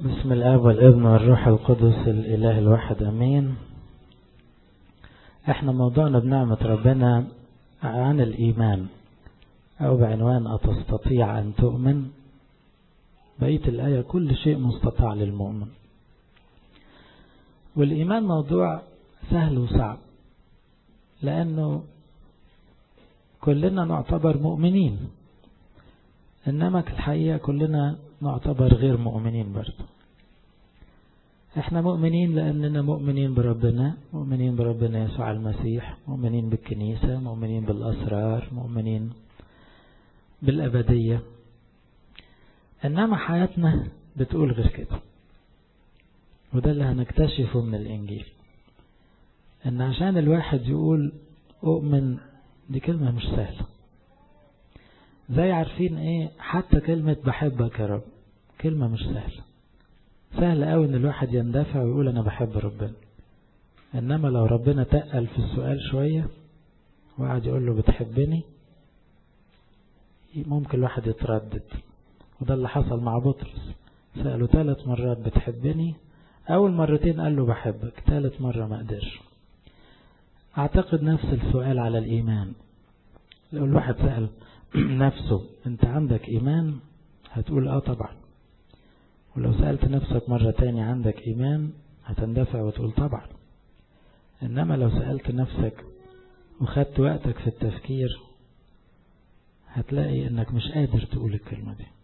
بسم الآب والابن والروح القدس الإله الواحد أمين. احنا موضوعنا بنعمة ربنا عن الإيمان، أو بعنوان أتستطيع أن تؤمن. بقية الآية كل شيء مستطاع للمؤمن. والإيمان موضوع سهل وصعب، لأنه كلنا نعتبر مؤمنين، إنما في الحقيقة كلنا نعتبر غير مؤمنين برضه. احنا مؤمنين لأننا مؤمنين بربنا، مؤمنين بربنا يسوع المسيح، مؤمنين بالكنيسة، مؤمنين بالأسرار، مؤمنين بالأبدية. إنما حياتنا بتقول غير كده، وده اللي هنكتشفه من الإنجيل. إن عشان الواحد يقول أؤمن دي كلمة مش سهلة. زي عارفين إيه، حتى كلمة بحبك يا رب كلمة مش سهلة. سهل قوي إن الواحد يندفع ويقول أنا بحب ربنا، إنما لو ربنا تقل في السؤال شوية وقعد يقول له بتحبني، ممكن الواحد يتردد. وده اللي حصل مع بطرس. سأله 3 مرات بتحبني، أول مرتين قال له بحبك، 3 مرة ما قدرش. أعتقد نفس السؤال على الإيمان. لو الواحد سأل نفسه أنت عندك إيمان، هتقول طبعا. ولو سألت نفسك مرة تاني عندك إيمان، هتندفع وتقول طبعا. إنما لو سألت نفسك وخدت وقتك في التفكير، هتلاقي إنك مش قادر تقول الكلمة دي،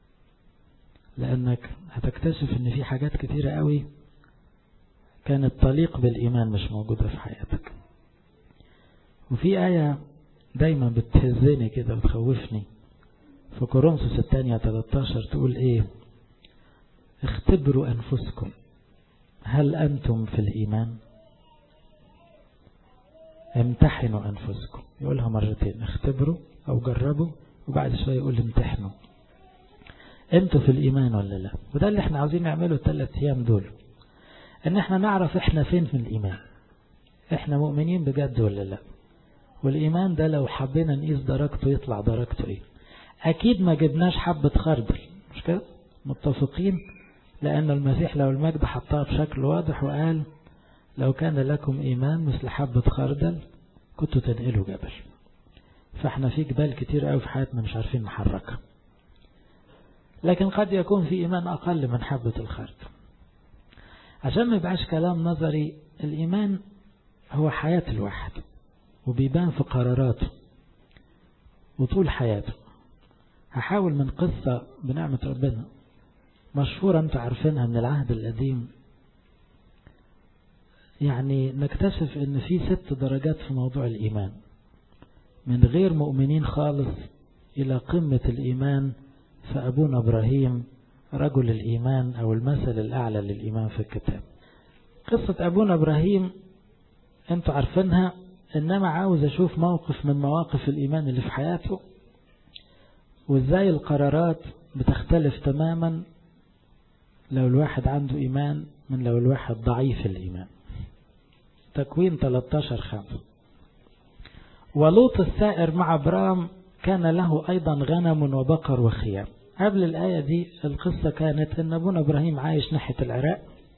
لأنك هتكتشف إن في حاجات كتيرة قوي كانت تليق بالإيمان مش موجودة في حياتك. وفي آية دايما بتهزني كده وتخوفني في كورنثوس الثانية 13 تقول إيه؟ اختبروا أنفسكم هل أنتم في الإيمان؟ امتحنوا أنفسكم. يقولها مرتين، اختبروا أو جربوا، وبعد شوية يقول امتحنوا. انتوا في الإيمان ولا لا؟ وده اللي احنا عاوزين نعمله 3 أيام دول، ان احنا نعرف احنا فين في الإيمان. احنا مؤمنين بجد ولا لا؟ والإيمان ده لو حبينا نقيس درجته يطلع درجته ايه؟ أكيد ما جبناش حبة خردل، مش كده؟ متفقين؟ لأن المسيح لو المجد حطها بشكل واضح وقال لو كان لكم إيمان مثل حبة خردل كنتوا تنقلوا جبل. فاحنا في جبال كتير قوي في حياتنا مش عارفين نحركها. لكن قد يكون في إيمان أقل من حبة الخردل. عشان ما يبقاش كلام نظري، الإيمان هو حياة الواحد، وبيبان في قراراته وطول حياته. هحاول من قصة بنعمة ربنا مشهورة انتوا عارفينها من العهد القديم، يعني نكتشف ان في 6 درجات في موضوع الإيمان، من غير مؤمنين خالص إلى قمة الإيمان. فأبونا إبراهيم رجل الإيمان، أو المثل الأعلى للإيمان في الكتاب. قصة أبونا إبراهيم انتوا عارفينها، إنما عاوز أشوف موقف من مواقف الإيمان اللي في حياته، وإزاي القرارات بتختلف تماما لو الواحد عنده إيمان من لو الواحد ضعيف الإيمان. تكوين 13:5. ولوط السائر مع أبرام كان له أيضا غنم وبقر وخيام. قبل الآية دي القصة كانت أن أبونا إبراهيم عايش ناحية العراق،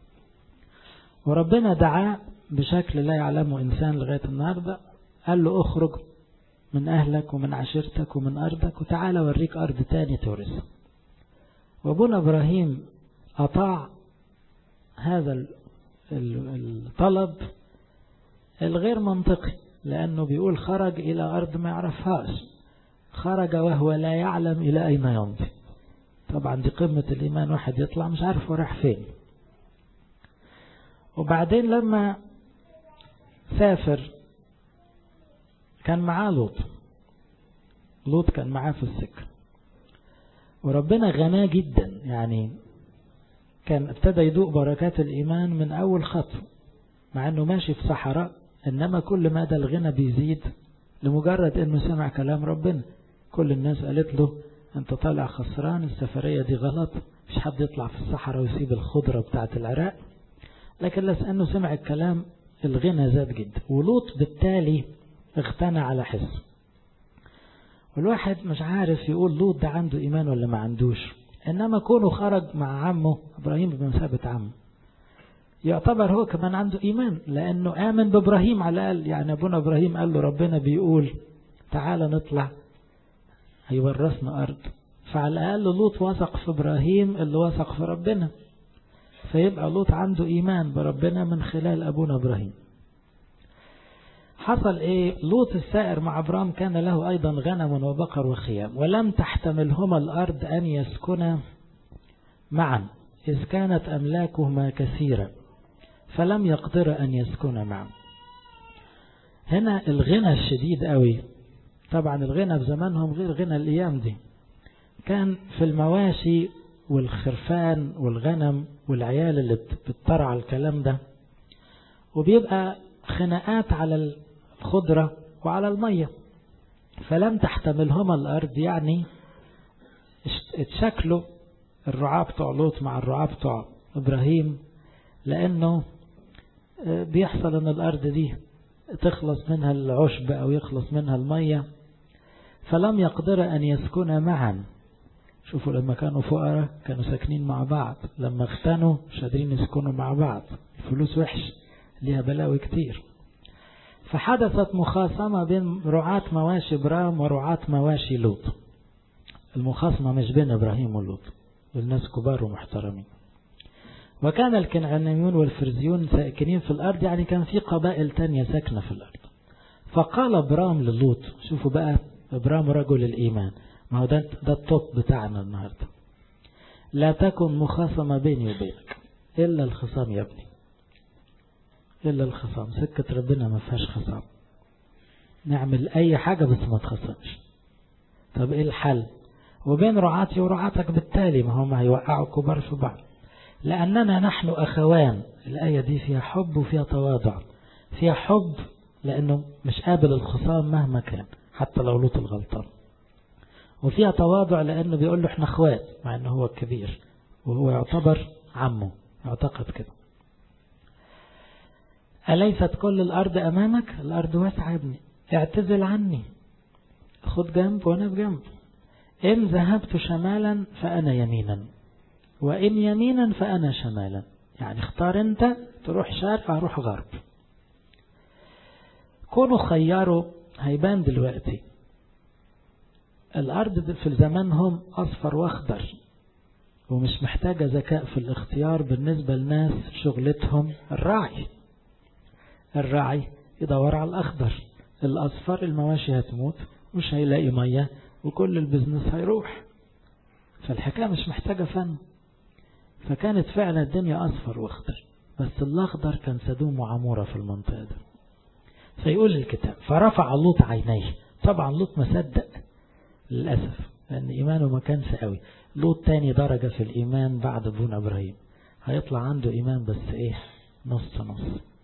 وربنا دعاه بشكل لا يعلمه إنسان لغاية النهاردة. قال له اخرج من أهلك ومن عشيرتك ومن أرضك وتعالى وريك أرض تاني تورثها. وأبونا إبراهيم أطاع هذا الطلب الغير منطقي، لأنه بيقول خرج إلى أرض ما يعرفهاش، خرج وهو لا يعلم إلى أين يمضي. طبعا دي قمة الإيمان، واحد يطلع مش عارف هو رايح فين. وبعدين لما سافر كان معاه لوط كان معاه في السكة، وربنا غناه جدا. يعني كان ابتدى يدوق بركات الإيمان من أول خطوة، مع أنه ماشي في صحراء، إنما كل ما ده الغنى بيزيد لمجرد أنه سمع كلام ربنا. كل الناس قالت له أنت طالع خسران، السفرية دي غلط، مش حد يطلع في الصحراء ويسيب الخضرة بتاعة العراق. لكن لأنه سمع الكلام الغنى زاد جدا، ولوط بالتالي اغتنى على حسه. والواحد مش عارف يقول لوط ده عنده إيمان ولا ما عندوش. إنما كونه خرج مع عمه إبراهيم بمثابة عمه يعتبر هو كمان عنده إيمان، لأنه آمن بإبراهيم على الأقل. يعني أبونا إبراهيم قال له ربنا بيقول تعالى نطلع هيورثنا أرض، فعلى الأقل لوط وثق في إبراهيم اللي وثق في ربنا، فيبقى لوط عنده إيمان بربنا من خلال أبونا إبراهيم. حصل إيه؟ لوط السائر مع أبرام كان له أيضا غنم وبقر وخيام، ولم تحتملهما الأرض أن يسكنا معا إذ كانت أملاكهما كثيرة فلم يقدر أن يسكن معا. هنا الغنى الشديد قوي. طبعا الغنى في زمانهم غير غنى الأيام دي، كان في المواشي والخرفان والغنم والعيال اللي بتطرع الكلام ده، وبيبقى خناقات على الخضرة وعلى المية، فلم تحتملهما الأرض. يعني اتشكلوا الرعاة بتوع لوط مع الرعاة بتوع إبراهيم، لأنه بيحصل أن الأرض دي تخلص منها العشب أو يخلص منها المية، فلم يقدر أن يسكن معا. شوفوا لما كانوا فقراء كانوا ساكنين مع بعض، لما اغتنوا مش قادرين يسكنوا مع بعض، الفلوس وحش ليها بلاوي كتير. فحدثت مخاصمة بين رعاة مواشي إبراهيم ورعاة مواشي لوط. المخاصمة مش بين إبراهيم ولوط، والناس كبار ومحترمين. وكان الكنعانيون والفرزيون ساكنين في الأرض، يعني كان في قبائل تانية ساكنة في الأرض. فقال إبرام للوط، شوفوا بقى إبرام رجل الإيمان، ما هو ده الطب بتاعنا النهاردة، لا تكن مخاصمة بيني وبينك إلا الخصام يا ابني، إلا الخصام. سكة ربنا ما فيهاش خصام، نعمل أي حاجة بس ما تخصمش. طب إيه الحل؟ وبين رعاتي ورعاتك بالتالي، ما هم هيوقعوا كبار في بعض، لأننا نحن أخوان. الآية دي فيها حب وفيها تواضع، فيها حب لأنه مش قابل الخصام مهما كان حتى لو لوط الغلطان، وفيها تواضع لأنه بيقول له احنا اخوات مع انه هو الكبير وهو يعتبر عمه، يعتقد كده. أليست كل الأرض أمامك؟ الأرض واسعة يا ابني، اعتزل عني، خد جنب وانا بجنب. إن ذهبت شمالا فأنا يمينا، وإن يمينا فأنا شمالا. يعني اختار انت، تروح شرق اروح غرب. كونوا خياروا هيبان دلوقتي الأرض في زمانهم أصفر وأخضر، ومش محتاجة ذكاء في الاختيار بالنسبة لناس شغلتهم الراعي. الراعي يدور على الأخضر، الأصفر المواشي هتموت مش هيلاقي مية وكل البزنس هيروح. فالحكاية مش محتاجة فن. فكانت فعلا الدنيا أصفر وأخضر، بس الأخضر كان سدوم وعمورة في المنطقة دي. فيقول الكتاب فرفع لوط عينيه. طبعا لوط مصدق للأسف، لأن إيمانه ما كانش قوي. لوط تاني درجة في الإيمان بعد ابونا إبراهيم، هيطلع عنده إيمان بس إيه، نص نص.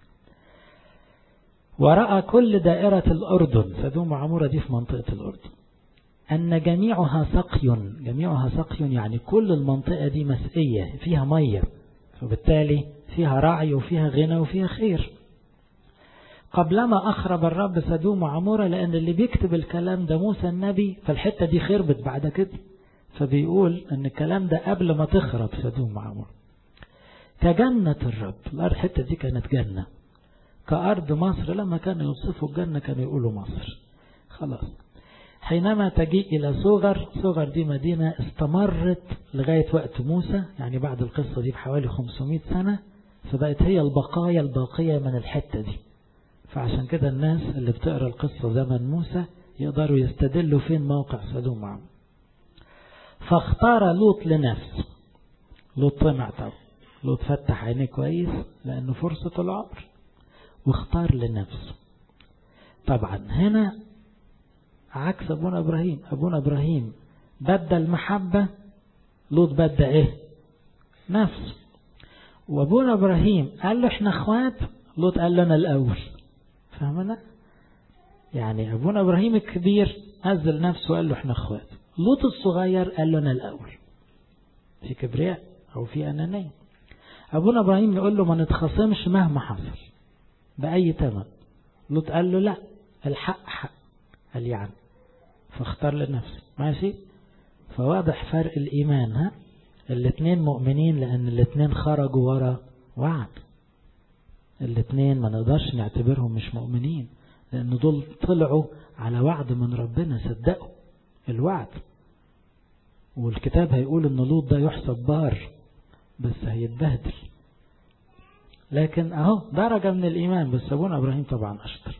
ورأى كل دائرة الأردن، سدوم وعمورة دي في منطقة الأردن، أن جميعها سقي. جميعها سقي يعني كل المنطقة دي مسقية فيها مية، وبالتالي فيها رعي وفيها غنى وفيها خير. قبلما أخرب الرب سدوم وعمورة، لأن اللي بيكتب الكلام ده موسى النبي، فالحتة دي خربت بعد كده، فبيقول أن الكلام ده قبل ما تخرب سدوم وعمورة. كجنة الرب، الحتة دي كانت جنة، كأرض مصر. لما كانوا يوصفوا الجنة كانوا يقولوا مصر. خلاص. حينما تجيء إلى صغر، صغر دي مدينة استمرت لغاية وقت موسى، يعني بعد القصة دي بحوالي 500 سنة، فبقت هي البقايا الباقية من الحتة دي. فعشان كده الناس اللي بتقرأ القصة زمن موسى يقدروا يستدلوا فين موقع سدوم وعمورة. فاختار لوط لنفسه. لوط طمع طبعا، لوط فتح عينيه كويس لأنه فرصة العمر، واختار لنفسه. طبعا هنا عكس أبونا إبراهيم. أبونا إبراهيم بدل محبة، لوط بدل إيه؟ نفسه. وأبونا إبراهيم قال له إحنا أخوات، لوط قال له أنا الأول. فهمنا؟ يعني أبونا إبراهيم الكبير نزل نفسه وقال له إحنا أخوات، لوط الصغير قال له أنا الأول. في كبرياء أو في أنانية. أبونا إبراهيم يقول له ما نتخاصمش مهما حصل بأي ثمن. لوط قال له لا، الحق حق. قال يعني فاختار لنفسه. ماشي. فواضح فرق الإيمان. ها الاتنين مؤمنين لأن الاتنين خرجوا ورا وعد. الاتنين ما نقدرش نعتبرهم مش مؤمنين، لأن دول طلعوا على وعد من ربنا، صدقوا الوعد. والكتاب هيقول ان لوط ده يحسب بار بس هيتبهدل، لكن اهو درجة من الإيمان. بس أبونا إبراهيم طبعا أشطر.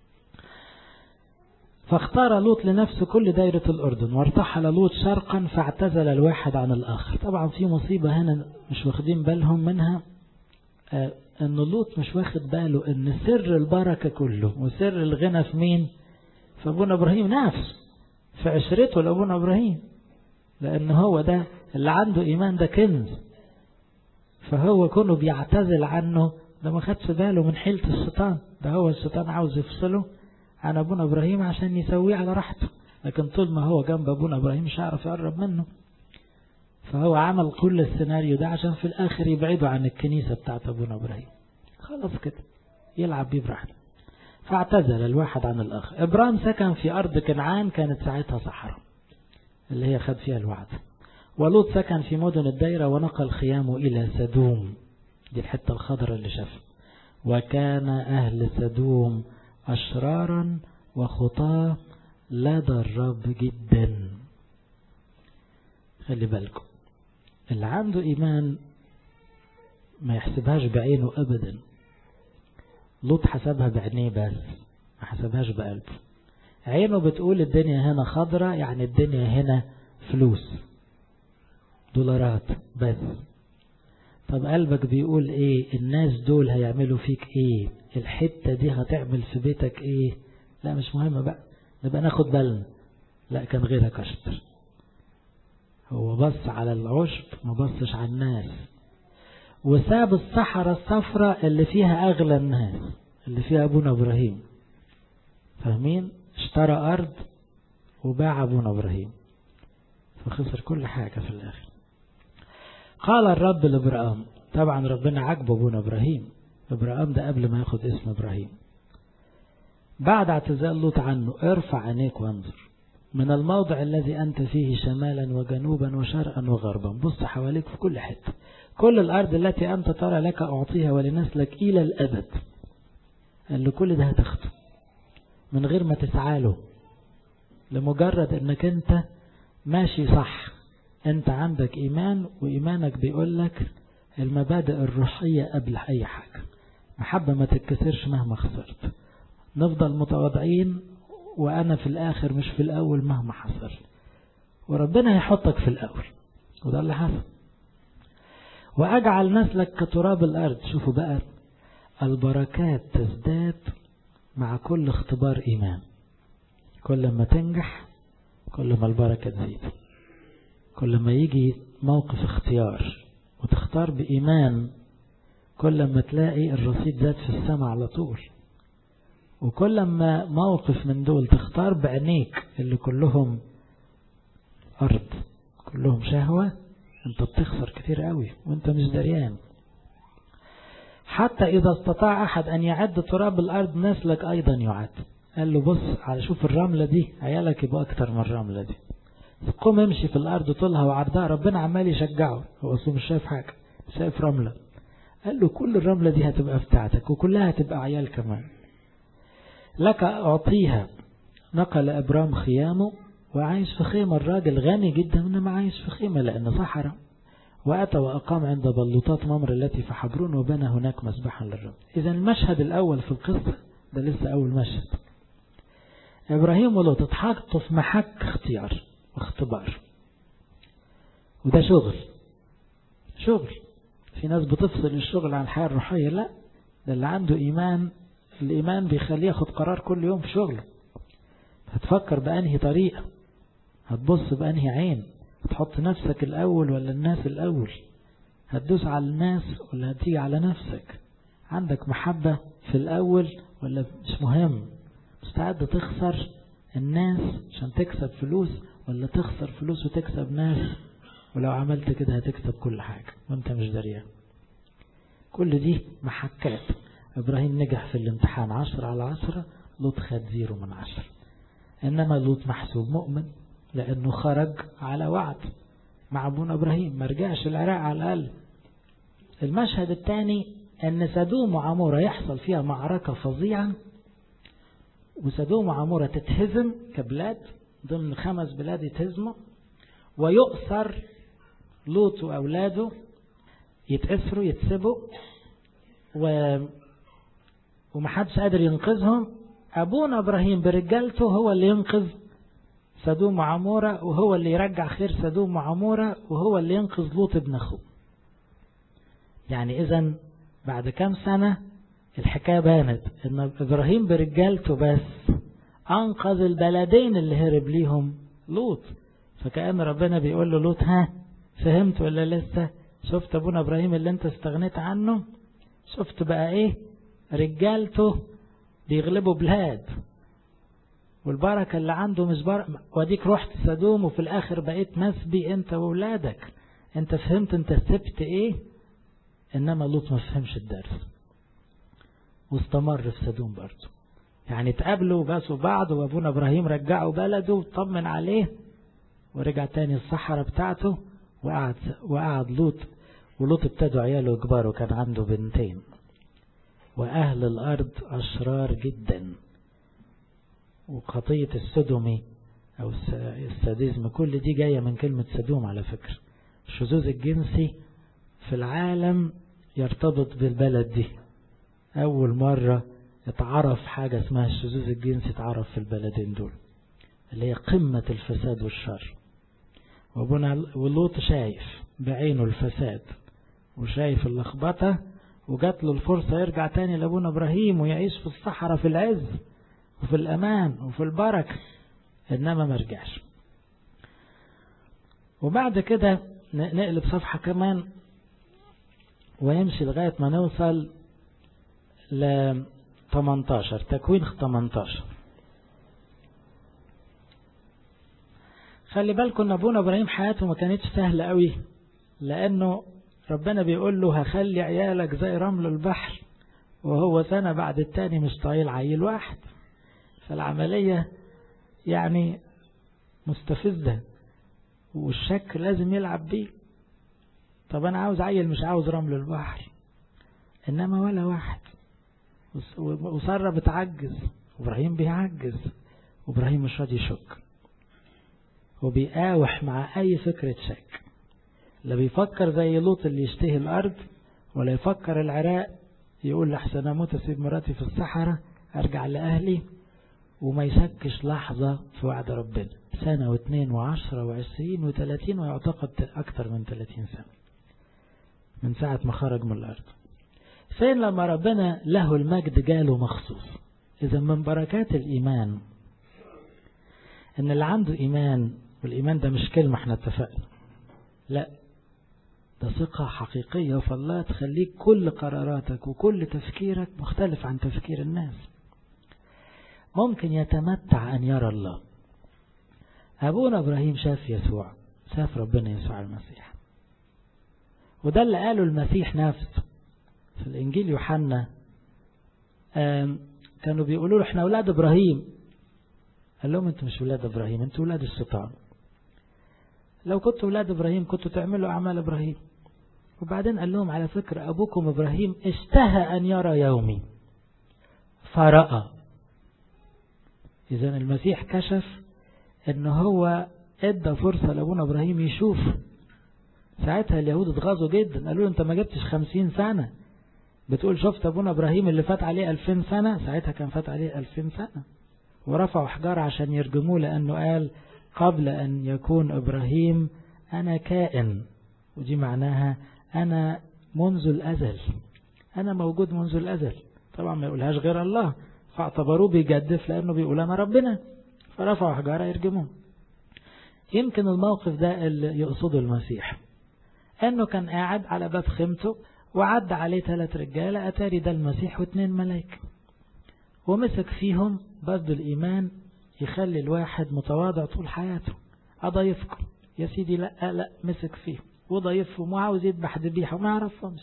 فاختار لوط لنفسه كل دايرة الأردن، وارتحل لوط شرقا فاعتزل الواحد عن الآخر. طبعا في مصيبة هنا مش واخدين بالهم منها، ان لوط مش واخد باله ان سر البركة كله وسر الغنى في مين؟ في أبونا إبراهيم نفسه، في عشرته لأبونا إبراهيم، لأن هو ده اللي عنده إيمان، ده كنز. فهو كونه بيعتزل عنه ده ما خدش باله من حيلة الشيطان، ده هو الشيطان عاوز يفصله عن أبونا إبراهيم عشان يسويه على راحته، لكن طول ما هو جنب أبونا إبراهيم مش هيعرف يقرب منه. فهو عمل كل السيناريو ده عشان في الآخر يبعده عن الكنيسة بتاعت أبونا إبراهيم، خلاص كده يلعب بيه براحته. فاعتزل الواحد عن الآخر. إبراهيم سكن في أرض كنعان، كانت ساعتها صحراء اللي هي خد فيها الوعد. ولوط سكن في مدن الدايرة ونقل خيامه إلى سدوم، دي الحتة الخضراء اللي شافها. وكان أهل سدوم أشرارا وخطاة لدى الرب جدا. خلي بالكم، اللي عنده إيمان ما يحسبهاش بعينه أبدا. لوط حسبها بعينيه بس، ما حسبهاش بقلبه. عينه بتقول الدنيا هنا خضرة، يعني الدنيا هنا فلوس دولارات بس. طب قلبك بيقول ايه؟ الناس دول هيعملوا فيك ايه؟ الحتة دي هتعمل في بيتك ايه؟ لا مش مهم بقى، نبقى ناخد بالنا. لا، كان غيرك أشطر. هو بص على العشب ما بصش على الناس، وساب الصحراء الصفراء اللي فيها أغلى الناس، اللي فيها أبونا إبراهيم. فاهمين؟ اشترى أرض وباع أبونا إبراهيم، فخسر كل حاجة في الآخر. قال الرب لإبراهيم، طبعا ربنا عجبه أبونا إبراهيم. إبراهيم ده قبل ما ياخد اسم إبراهيم. بعد اعتزال لوط عنه، ارفع عينيك وانظر من الموضع الذي أنت فيه شمالا وجنوبا وشرقا وغربا. بص حواليك في كل حتة، كل الأرض التي أنت ترى لك أعطيها ولنسلك إلى الأبد. قال له كل ده هتاخده من غير ما تسعاله، لمجرد أنك أنت ماشي صح. أنت عندك إيمان، وإيمانك بيقول لك المبادئ الروحية قبل أي حاجة. محبة ما تتكسرش مهما خسرت، نفضل متواضعين، وأنا في الآخر مش في الأول مهما حصل، وربنا هيحطك في الأول. وده اللي حصل. وأجعل نسلك كتراب الأرض. شوفوا بقى، البركات تزداد مع كل اختبار إيمان. كل ما تنجح كل ما البركة تزيد. كل ما يجي موقف اختيار وتختار بإيمان، كل ما تلاقي الرصيد زاد في السماء على طول. وكل ما موقف من دول تختار بعينيك اللي كلهم أرض، كلهم شهوة، انت بتخسر كتير قوي وانت مش دريان. حتى إذا استطاع أحد أن يعد تراب الأرض نسلك أيضا يعد. قال له بص على، شوف الرملة دي، عيالك يبقى أكتر من الرملة دي. قوم امشي في الأرض طولها وعرضها. ربنا عمال يشجعه، هو أصلا مش شايف حاجة، شايف رملة. قال له كل الرملة دي هتبقى بتاعتك، وكلها هتبقى عيال كمان. لك أعطيها. نقل إبرام خيامه وعايش في خيمة. الراجل غني جدا إنما عايش في خيمة لأنه صحراء. وأتى وأقام عند بلوطات ممر التي في حبرون وبنى هناك مسبحا للرب. إذا المشهد الأول في القصة ده لسه أول مشهد. إبراهيم ولوط اتحطوا في محك اختيار واختبار، وده شغل. في ناس بتفصل الشغل عن الحياة الروحية، لا، ده اللي عنده إيمان، الإيمان بيخليه ياخد قرار كل يوم في شغله. هتفكر بأنهي طريقة، هتبص بأنهي عين، هتحط نفسك الأول ولا الناس الأول، هتدوس على الناس ولا هتيجي على نفسك. عندك محبة في الأول ولا مش مهم؟ مستعد تخسر الناس عشان تكسب فلوس، ولا تخسر فلوس وتكسب ناس؟ ولو عملت كده هتكسب كل حاجة وانت مش دريان. كل دي محكات. إبراهيم نجح في الامتحان 10/10، لوط خد 0/10. إنما لوط محسوب مؤمن لأنه خرج على وعد. مع أبونا إبراهيم، ما رجعش العراق على الأقل. المشهد الثاني أن سدوم وعمورة يحصل فيها معركة فظيعة، وسدوم وعمورة تتهزم كبلاد ضمن 5 بلاد يتهزموا، ويؤثر لوط وأولاده، يتأثروا يتسبوا ومحدش قادر ينقذهم. أبونا إبراهيم برجالته هو اللي ينقذ سدوم وعمورة، وهو اللي يرجع خير سدوم وعمورة، وهو اللي ينقذ لوط ابن أخوه. يعني إذن بعد كام سنة الحكاية بانت إن إبراهيم برجالته بس أنقذ البلدين اللي هرب ليهم لوط. فكأن ربنا بيقول له لوط ها فهمت ولا لسه؟ شفت أبونا إبراهيم اللي انت استغنيت عنه؟ شفت بقى ايه؟ رجالته بيغلبوا بلاد، والبركة اللي عنده مش بركة. وديك رحت سدوم وفي الآخر بقيت مسبي انت وولادك. انت فهمت انت سبت ايه؟ انما لوط ما فهمش الدرس واستمر في سدوم برضه. يعني تقابلوا وباسوا بعض، وابونا إبراهيم رجعوا بلده وطمن عليه ورجع تاني الصحراء بتاعته، وقعد لوط. ولوط ابتدوا عياله يكبروا، كان عنده 2. وأهل الأرض أشرار جدا. وخطية السدومي أو الساديزم كل دي جاية من كلمة سدوم على فكرة. الشذوذ الجنسي في العالم يرتبط بالبلد دي. أول مرة اتعرف حاجة اسمها الشذوذ الجنسي اتعرف في البلدين دول، اللي هي قمة الفساد والشر. ولوط شايف بعينه الفساد وشايف اللخبطة، وجات له الفرصة يرجع تاني لأبونا إبراهيم ويعيش في الصحراء في العز وفي الأمان وفي البركة، إنما ما رجعش. وبعد كده نقلب صفحة كمان ويمشي لغاية ما نوصل ل 18 تكوين 18. خلي بالكم ان ابونا إبراهيم حياته ما كانتش سهلة قوي، لانه ربنا بيقول له هخلي عيالك زي رمل البحر، وهو سنة بعد التاني مش طايل عيل واحد. فالعملية يعني مستفزة، والشك لازم يلعب بيه. طب انا عاوز عيل مش عاوز رمل البحر، انما ولا واحد. وسارة بتعجز، وإبراهيم بيعجز، وإبراهيم مش راضي يشك، وبيقاوح مع أي فكرة شك. لا بيفكر زي لوط اللي يشتهي الأرض، ولا يفكر العراق يقول لحسن أموت أسيب مراتي في الصحراء أرجع لأهلي، وما يشكش لحظة في وعد ربنا. 1 و2 و10 و20 و30، ويعتقد أكثر من 30 سنة من ساعة ما خرج من الأرض. فين لما ربنا له المجد جاله مخصوص. إذا من بركات الإيمان إن اللي عنده إيمان، والإيمان ده مش كلمة احنا اتفقنا، لا ده ثقة حقيقية في الله تخليك كل قراراتك وكل تفكيرك مختلف عن تفكير الناس. ممكن يتمتع أن يرى الله. أبونا إبراهيم شاف يسوع، شاف ربنا يسوع المسيح، وده اللي قاله المسيح نفسه في الإنجيل يوحنا. كانوا بيقولوا له احنا أولاد إبراهيم. قال لهم انتوا مش أولاد إبراهيم، انتوا أولاد الشيطان. لو كنتوا أولاد إبراهيم كنتوا تعملوا أعمال إبراهيم. وبعدين قال لهم على فكرة أبوكم إبراهيم اشتهى أن يرى يومي فرأى. إذن المسيح كشف أنه هو ادى فرصة لأبونا إبراهيم يشوف. ساعتها اليهود اتغاظوا جدا، قالوا له انت ما جبتش 50 سنة بتقول شفت أبونا إبراهيم اللي فات عليه 2000 سنة. ساعتها كان فات عليه 2000 سنة. ورفعوا حجار عشان يرجموه، لأنه قال قبل أن يكون إبراهيم أنا كائن، ودي معناها أنا منذ الأزل، أنا موجود منذ الأزل. طبعا ما يقولهاش غير الله، فاعتبروه بيجدف لأنه بيقول أنا ربنا، فرفعوا حجارة يرجموه. يمكن الموقف ده اللي يقصده المسيح، أنه كان قاعد على باب خيمته وعد عليه 3 رجالة، أتاري ده المسيح و2 ملاك، ومسك فيهم. برضو الإيمان يخلي الواحد متواضع طول حياته. أضيفكم يا سيدي، لا مسك فيهم وضيفهم وعاوز يذبح ذبيحة وما يعرفهمش.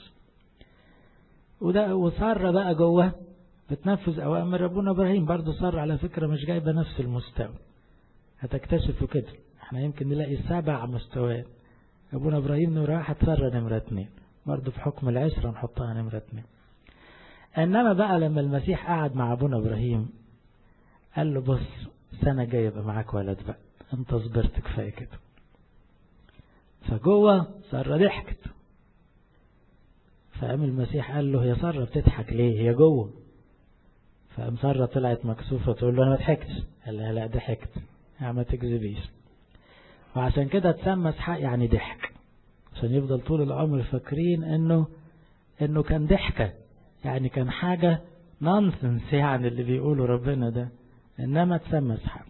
وصار بقى جوه بتنفذ أوامر ربنا إبراهيم. برضو صار على فكرة مش جايبة نفس المستوى، هتكتشفوا كده. احنا يمكن نلاقي 7 مستويات، أبونا إبراهيم نمرة 1، سارة نمرة 2، برضو في حكم العشرة نحطها نمرة 2. إنما بقى لما المسيح قعد مع أبونا إبراهيم قال له بص سنة جاية يبقى معاك ولد بقى، انت صبرت كفاية كده. فجوه سارة ضحكت، فقام المسيح قال له هي سارة بتضحك ليه، هي جوه. فقام سارة طلعت مكسوفة تقول له انا ما ضحكتش، قال لها لا ضحكت، يعني ما تكذبيش. وعشان كده تسمى اسحاق يعني ضحك، عشان يفضل طول العمر فاكرين انه كان ضحكة، يعني كان حاجة نونسنس يعني اللي بيقوله ربنا ده، انما تسمى اسحاق.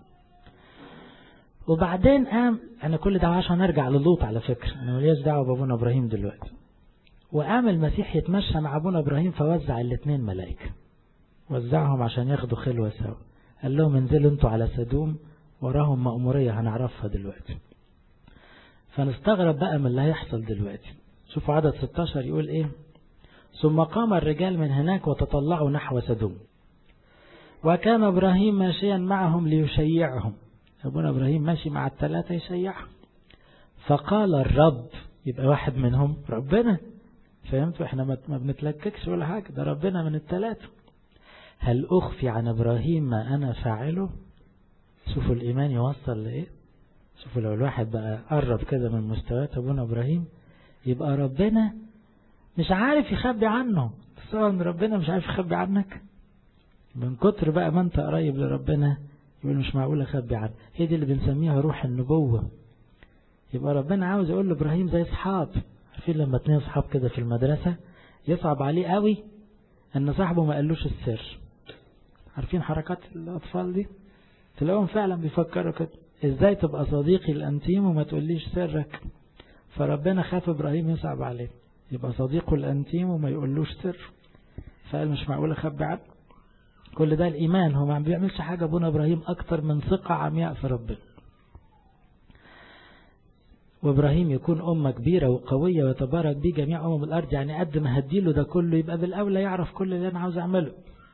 وبعدين قام، انا كل ده عشان ارجع للوط على فكرة، انا ملياش دعوة بابونا ابراهيم دلوقتي. وقام المسيح يتمشى مع ابونا ابراهيم فوزع الاثنين ملائكة، وزعهم عشان ياخدوا خلوة سوا. قال لهم انزلوا انتوا على سدوم، وراهم مأمورية هنعرفها دلوقتي. فنستغرب بقى من اللي هيحصل دلوقتي. شوفوا عدد 16 يقول ايه: ثم قام الرجال من هناك وتطلعوا نحو سدوم، وكان ابراهيم ماشيا معهم ليشيعهم. ابونا ابراهيم ماشي مع الثلاثة يشيعهم. فقال الرب، يبقى واحد منهم ربنا، فهمتوا؟ احنا ما بنتلككش ولا حاجة، ده ربنا من الثلاثة. هل أخفي عن إبراهيم ما أنا فاعله؟ شوفوا الإيمان يوصل لإيه. شوفوا لو الواحد بقى قرب كده من مستويات أبونا إبراهيم، يبقى ربنا مش عارف يخبي عنه. تصور ان ربنا مش عارف يخبي عنك؟ من كتر بقى ما انت قريب لربنا يقول مش معقول اخبي عنه. هي دي اللي بنسميها روح النبوة. يبقى ربنا عاوز يقول لإبراهيم زي اصحاب، عارفين لما اتنين اصحاب كده في المدرسة يصعب عليه قوي ان صاحبه ما قالوش السر. عارفين حركات الاطفال دي؟ تلاقوهم فعلا بيفكروا كده، ازاي تبقى صديقي الانتيم وما تقوليش سرك. فربنا خاف ابراهيم يصعب عليه، يبقى صديقه الانتيم وما يقولوش سر، فقال مش معقول اخبي عنه. كل ده الإيمان، هو ما بيعملش حاجة ابونا إبراهيم أكتر من ثقة عمياء في ربنا. وإبراهيم يكون أمة كبيرة وقوية ويتبارك بيه جميع أمم الأرض، يعني قد ما هديله ده كله يبقى بالأولى يعرف كل اللي أنا عاوز أعمله.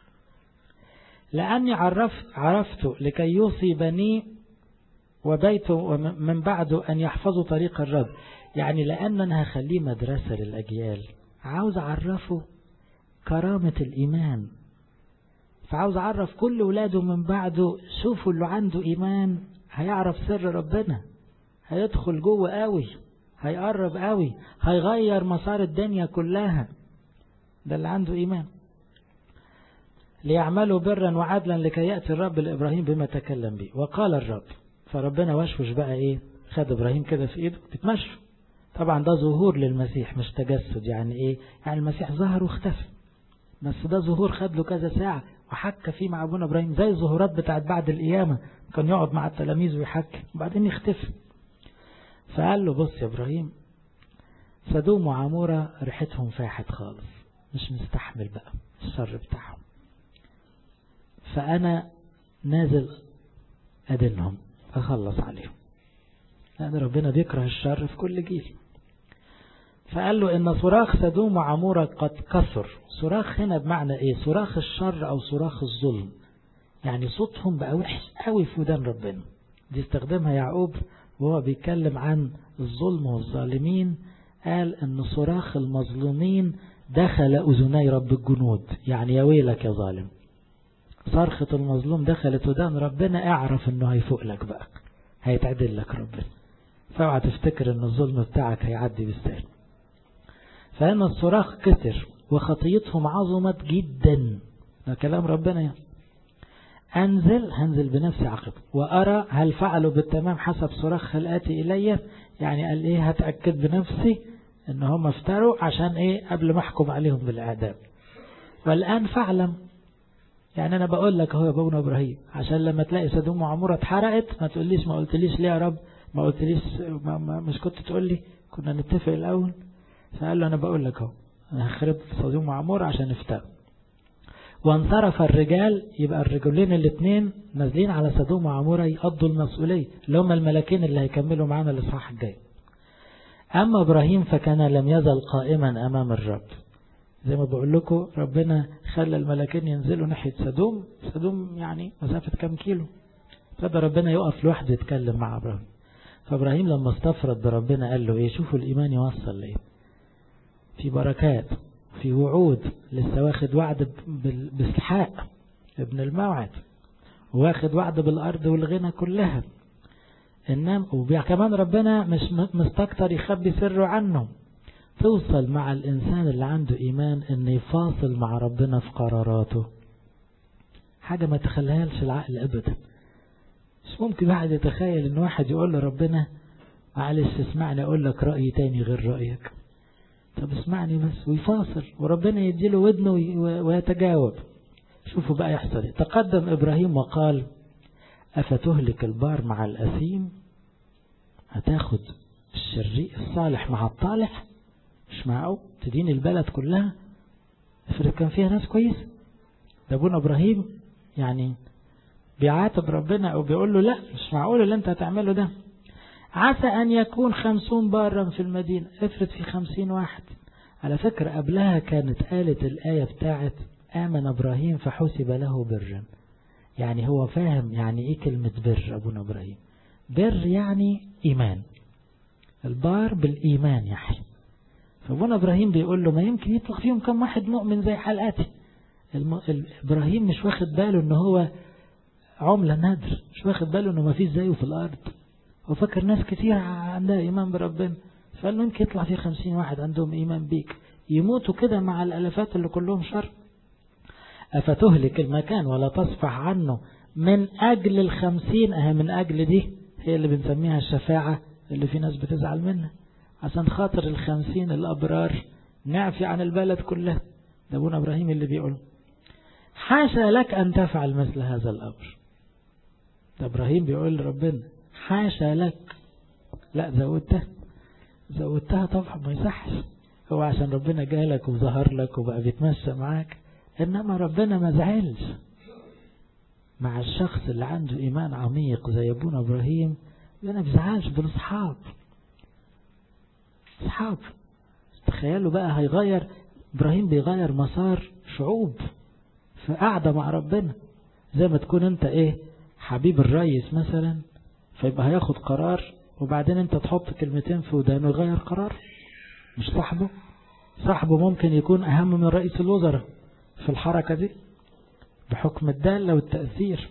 لأني عرفته لكي يوصي بني وبيته من بعده أن يحفظوا طريق الرب، يعني لأن أنا هخليه مدرسة للأجيال، عاوز أعرفه كرامة الإيمان. فعاوز أعرف كل ولاده من بعده، شوفوا اللي عنده إيمان هيعرف سر ربنا، هيدخل جوه قوي، هيقرب قوي، هيغير مسار الدنيا كلها. ده اللي عنده إيمان. ليعملوا برا وعدلا لكي يأتي الرب لإبراهيم بما تكلم به. وقال الرب، فربنا وشوش بقى إيه، خد إبراهيم كده في إيده تتمشوا. طبعا ده ظهور للمسيح مش تجسد. يعني إيه؟ يعني المسيح ظهر واختفى، بس ده ظهور خد له كذا ساعة وحكى فيه مع ابونا ابراهيم، زي الظهورات بتاعت بعد القيامة، كان يقعد مع التلاميذ ويحكي وبعدين يختفي. فقال له بص يا ابراهيم، سدوم وعمورة ريحتهم فاحت خالص، مش مستحمل بقى الشر بتاعهم، فأنا نازل أدنهم أخلص عليهم، لأن ربنا بيكره الشر في كل جيل. فقال له إن صراخ سدوم وعمورة قد كثر. صراخ هنا بمعنى إيه؟ صراخ الشر أو صراخ الظلم، يعني صوتهم بقى وحش قوي في ودان ربنا. دي استخدمها يعقوب وهو بيتكلم عن الظلم والظالمين، قال إن صراخ المظلومين دخل أذني رب الجنود، يعني يا ويلك يا ظالم. صرخة المظلوم دخلت ودان ربنا، اعرف إنه هيفوق لك بقى، هيتعدل لك ربنا. فاوعى تفتكر إن الظلم بتاعك هيعدي بالسهل. فإن الصراخ كتر وخطيتهم عظمت جدا، ده كلام ربنا يعني. هنزل بنفسي عقب وأرى هل فعلوا بالتمام حسب صراخ خلقاتي إلي. يعني قال إيه؟ هتأكد بنفسي إن هم افتروا عشان إيه؟ قبل ما أحكم عليهم بالإعدام. والآن فعلم، يعني أنا بقول لك هو يا ابونا إبراهيم، عشان لما تلاقي سدوم وعمورة اتحرقت ما تقوليش ما قلتليش ليه يا رب، ما قلتليش مش كنت تقول لي كنا نتفق الأول. فقال له أنا بقول لك اهو، أنا هخرب سدوم وعمورة عشان افتروا. وانصرف الرجال، يبقى الرجلين الاثنين نازلين على سدوم وعمورة يقضوا المسؤولية، اللي هم الملكين اللي هيكملوا معانا الإصحاح الجاي. أما إبراهيم فكان لم يزل قائما أمام الرب. زي ما بقول لكم ربنا خلى الملكين ينزلوا ناحية سدوم يعني مسافة كام كيلو، فده ربنا يقف لوحده يتكلم مع إبراهيم. فإبراهيم لما استفرد بربنا قال له إيه؟ شوفوا الإيمان يوصل لإيه، في بركات، في وعود، لسه واخد وعد بإسحاق ابن الموعد، واخد وعد بالأرض والغنى كلها، إنما وكمان ربنا مش مستكتر يخبي سره عنه. توصل مع الإنسان اللي عنده إيمان إن يفاصل مع ربنا في قراراته، حاجة ما تخليهالش العقل أبدا. مش ممكن واحد يتخيل إن واحد يقول لربنا معلش اسمعني أقول لك رأي تاني غير رأيك، طب اسمعني بس، ويفاصل وربنا يديله ودنه ويتجاوب. شوفوا بقى يحصل. تقدم إبراهيم وقال أفتهلك البار مع الأثيم؟ هتاخد الشريء الصالح مع الطالح؟ مش معقول تدين البلد كلها؟ افرض كان فيها ناس كويس. ده ابونا إبراهيم يعني بيعاتب ربنا أو بيقول له لا مش معقول اللي انت هتعمله ده. عسى أن يكون 50 بارا في المدينة، افرض في 50 واحد. على فكرة قبلها كانت قالت الآية بتاعت آمن إبراهيم فحسب له برا، يعني هو فاهم يعني ايه كلمة بر. ابونا إبراهيم بر يعني إيمان، البار بالإيمان يحيى. فابونا إبراهيم بيقول له ما يمكن يطلع فيهم كم واحد مؤمن زي حلقاتي. إبراهيم مش واخد باله ان هو عملة نادر، مش واخد باله انه ما فيش زيه في الأرض، هو فكر ناس كتير عندها إيمان بربنا، فقال له يمكن يطلع فيه 50 واحد عندهم إيمان بيك يموتوا كده مع الألفات اللي كلهم شر. أفتهلك المكان ولا تصفح عنه من أجل 50؟ من أجل دي هي اللي بنسميها الشفاعة اللي في ناس بتزعل منها، عشان خاطر 50 الأبرار نعفي عن البلد كلها. ده ابونا إبراهيم اللي بيقول حاشا لك أن تفعل مثل هذا الأمر. ده إبراهيم بيقول لربنا حاشا لك، لا زودتها طبعا ما يصحش، هو عشان ربنا جالك وظهر لك وبقى بيتمشى معاك، إنما ربنا ما زعلش مع الشخص اللي عنده إيمان عميق زي ابونا إبراهيم. أنا بزعلش بالأصحاب، أصحاب. تخيلوا بقى هيغير إبراهيم، بيغير مسار شعوب في قاعدة مع ربنا. زي ما تكون انت ايه حبيب الرئيس مثلا، فيبقى هياخد قرار وبعدين انت تحط كلمتين في ودانه يغير قرار. مش صاحبه ممكن يكون اهم من رئيس الوزراء في الحركة دي بحكم الدالة والتأثير.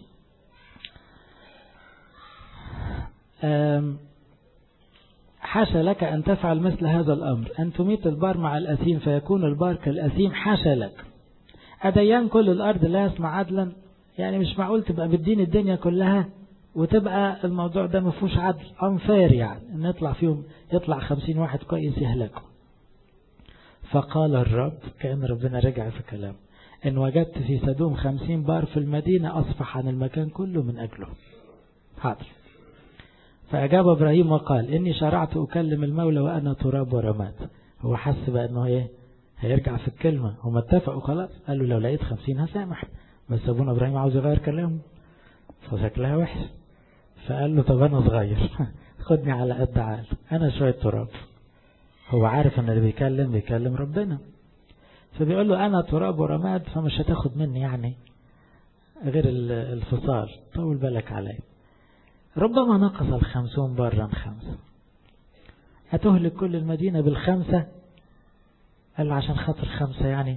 حاشا لك أن تفعل مثل هذا الأمر، أن تميت البار مع الأثيم فيكون البار كالأثيم. حاشا لك. أديان كل الأرض لا يسمع عدلا، يعني مش معقول تبقى بالدين الدنيا كلها وتبقى الموضوع ده مفهوش عدل، أنفير يعني ان يطلع 50 واحد كويس يهلكوا. فقال الرب، كأن ربنا رجع في كلام، إن وجدت في سدوم 50 بار في المدينة أصفح عن المكان كله من أجله. حاضر. فأجاب إبراهيم وقال إني شرعت أكلم المولى وأنا تراب ورماد. هو حس بقى أنه هيرجع في الكلمة، هم اتفقوا خلاص، قالوا لو لقيت 50 هسامح، بس أبونا إبراهيم عاوز يغير كلامه فشكلها وحش. فقال له طب أنا صغير خدني على قد عقل، أنا شوية تراب. هو عارف أن اللي بيكلم ربنا، فبيقول له أنا تراب ورماد، فمش هتاخد مني يعني غير الفصال، طول بالك علي. ربما نقص 50 برا 5، هتهلك كل المدينة بال5؟ قال له عشان خاطر 5 يعني.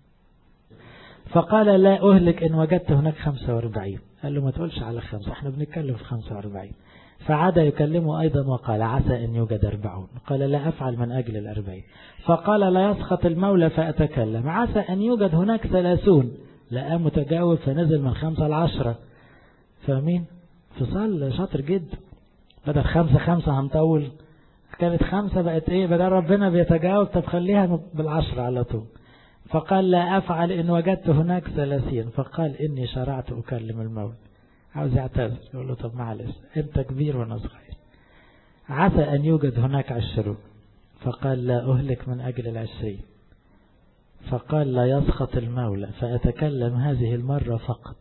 فقال لا أهلك إن وجدت هناك 45. قال له ما تقولش على 5، احنا بنتكلم في 45. فعاد يكلمه أيضا وقال عسى أن يوجد 40. قال لا أفعل من أجل 40. فقال لا يسخط المولى فأتكلم، عسى أن يوجد هناك 30. لقى متجاوب فنزل من 5 ل10. فاهمين؟ فصل شاطر جدا، بدل 5 هنطول، كانت 5 بقت ايه، بدل ربنا بيتجاوب طب خليها بال10 على طول. فقال لا أفعل إن وجدت هناك 30. فقال إني شرعت أكلم المولى. عاوز يعتذر، يقول له طب معلش أنت كبير وأنا صغير. عسى أن يوجد هناك 20. فقال لا أهلك من أجل 20. فقال لا يسخط المولى فأتكلم هذه المرة فقط.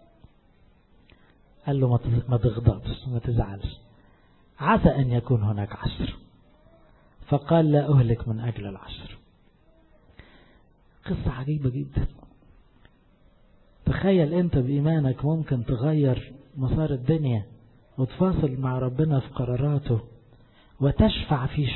قال له ما تغضبش ما تزعلش، عسى أن يكون هناك 10. فقال لا أهلك من أجل 10. قصة عجيبة جدا. تخيل أنت بإيمانك ممكن تغير مسار الدنيا وتفاصل مع ربنا في قراراته وتشفع في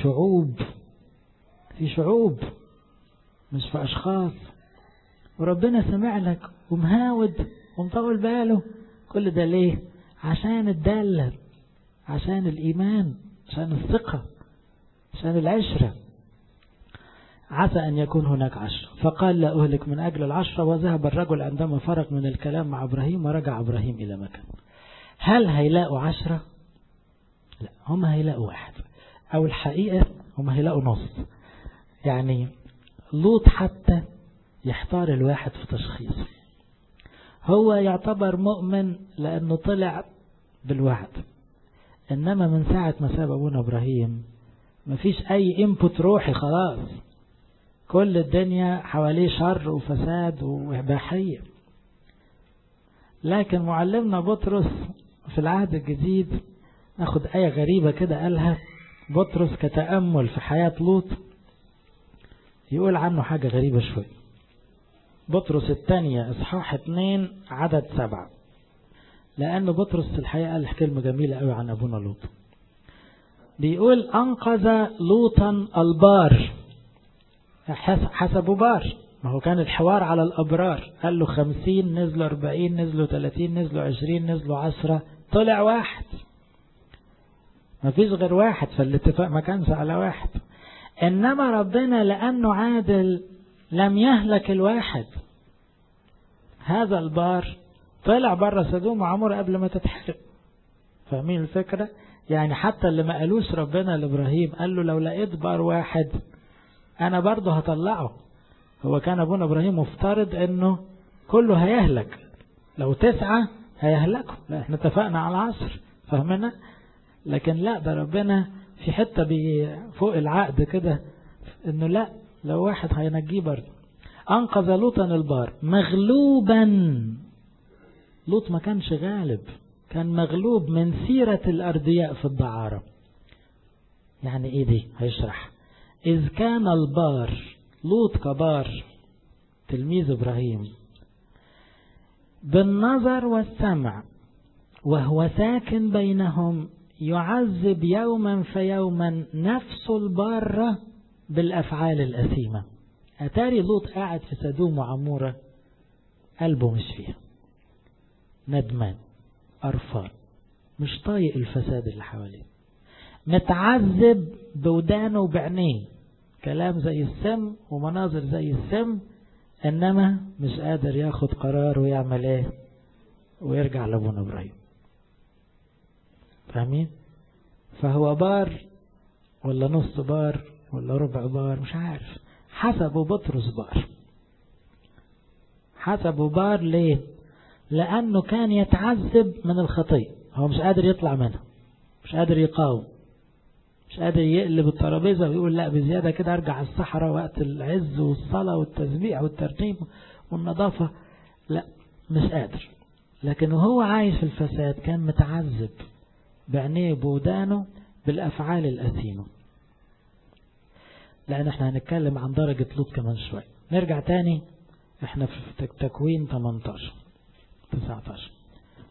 شعوب مش في أشخاص، وربنا سمع لك ومهاود ومطول باله. كل ده ليه؟ عشان الدالة، عشان الإيمان، عشان الثقة، عشان العشرة. عسى أن يكون هناك 10. فقال لا أهلك من أجل 10. وذهب الرجل عندما فرغ من الكلام مع إبراهيم، ورجع إبراهيم إلى مكان. هل هيلاقوا 10؟ لا، هم هيلاقوا 1، أو الحقيقة هم هيلاقوا نص. يعني لوط حتى يحتار الواحد في تشخيصه. هو يعتبر مؤمن لأنه طلع بالوعد، إنما من ساعة ما ساب أبونا إبراهيم مفيش أي إنبوت روحي، خلاص كل الدنيا حواليه شر وفساد وإباحية. لكن معلمنا بطرس في العهد الجديد ناخد آية غريبة كده قالها بطرس كتأمل في حياة لوط، يقول عنه حاجة غريبة شوي. بطرس الثانية إصحاح 2 عدد 7، لأن بطرس في الحقيقة قال كلمة جميلة قوي عن أبونا لوط. بيقول أنقذ لوطا البار، حسبوا بار، ما هو كان الحوار على الأبرار. قال له 50، نزلوا 40، نزلوا 30، نزلوا 20، نزلوا 10، طلع 1. ما فيش غير 1، فالاتفاق ما كانش على 1. إنما ربنا لأنه عادل لم يهلك 1. هذا البار طلع بره سدوم وعمور قبل ما تتحرق. فاهمين الفكرة؟ يعني حتى اللي ما قالوش ربنا لإبراهيم قال له لو لقيت بار 1 أنا برضه هطلعه. هو كان أبونا إبراهيم مفترض أنه كله هيهلك، لو 9 هيهلكوا، لا احنا اتفقنا على 10. فاهمنا؟ لكن لا، ده ربنا في حتة فوق العقد كده انه لا، لو 1 هينجيه برضه. انقذ لوطا البار مغلوبا. لوط ما كانش غالب، كان مغلوب من سيرة الأردياء في الدعارة. يعني ايه دي؟ هيشرح. إذ كان البار، لوط كبار تلميذ إبراهيم، بالنظر والسمع وهو ساكن بينهم، يعذب يوما فيوما نفس البارة بالأفعال الأثيمة. أتاري لوط قاعد في سدوم وعمورة قلبه مش فيها، ندمان، قرفان، مش طايق الفساد اللي حواليه، متعذب بودانه وبعينيه، كلام زي السم ومناظر زي السم، إنما مش قادر ياخد قرار ويعمل ايه ويرجع لابونا إبراهيم. فاهمين؟ فهو بار ولا نص بار ولا ربع بار مش عارف. حسبوا بطرس بار. حسبوا بار ليه؟ لأنه كان يتعذب من الخطية، هو مش قادر يطلع منها، مش قادر يقاوم، مش قادر يقلب الترابيزة ويقول لا بزيادة كده ارجع الصحراء وقت العز والصلاة والتسبيح والترنيم والنظافة، لا مش قادر. لكن هو عايش في الفساد كان متعذب بعينيه بودانه بالأفعال الأثيمة. لأن احنا هنتكلم عن درجة لوط كمان شوي. نرجع تاني، احنا في تكوين 18-19.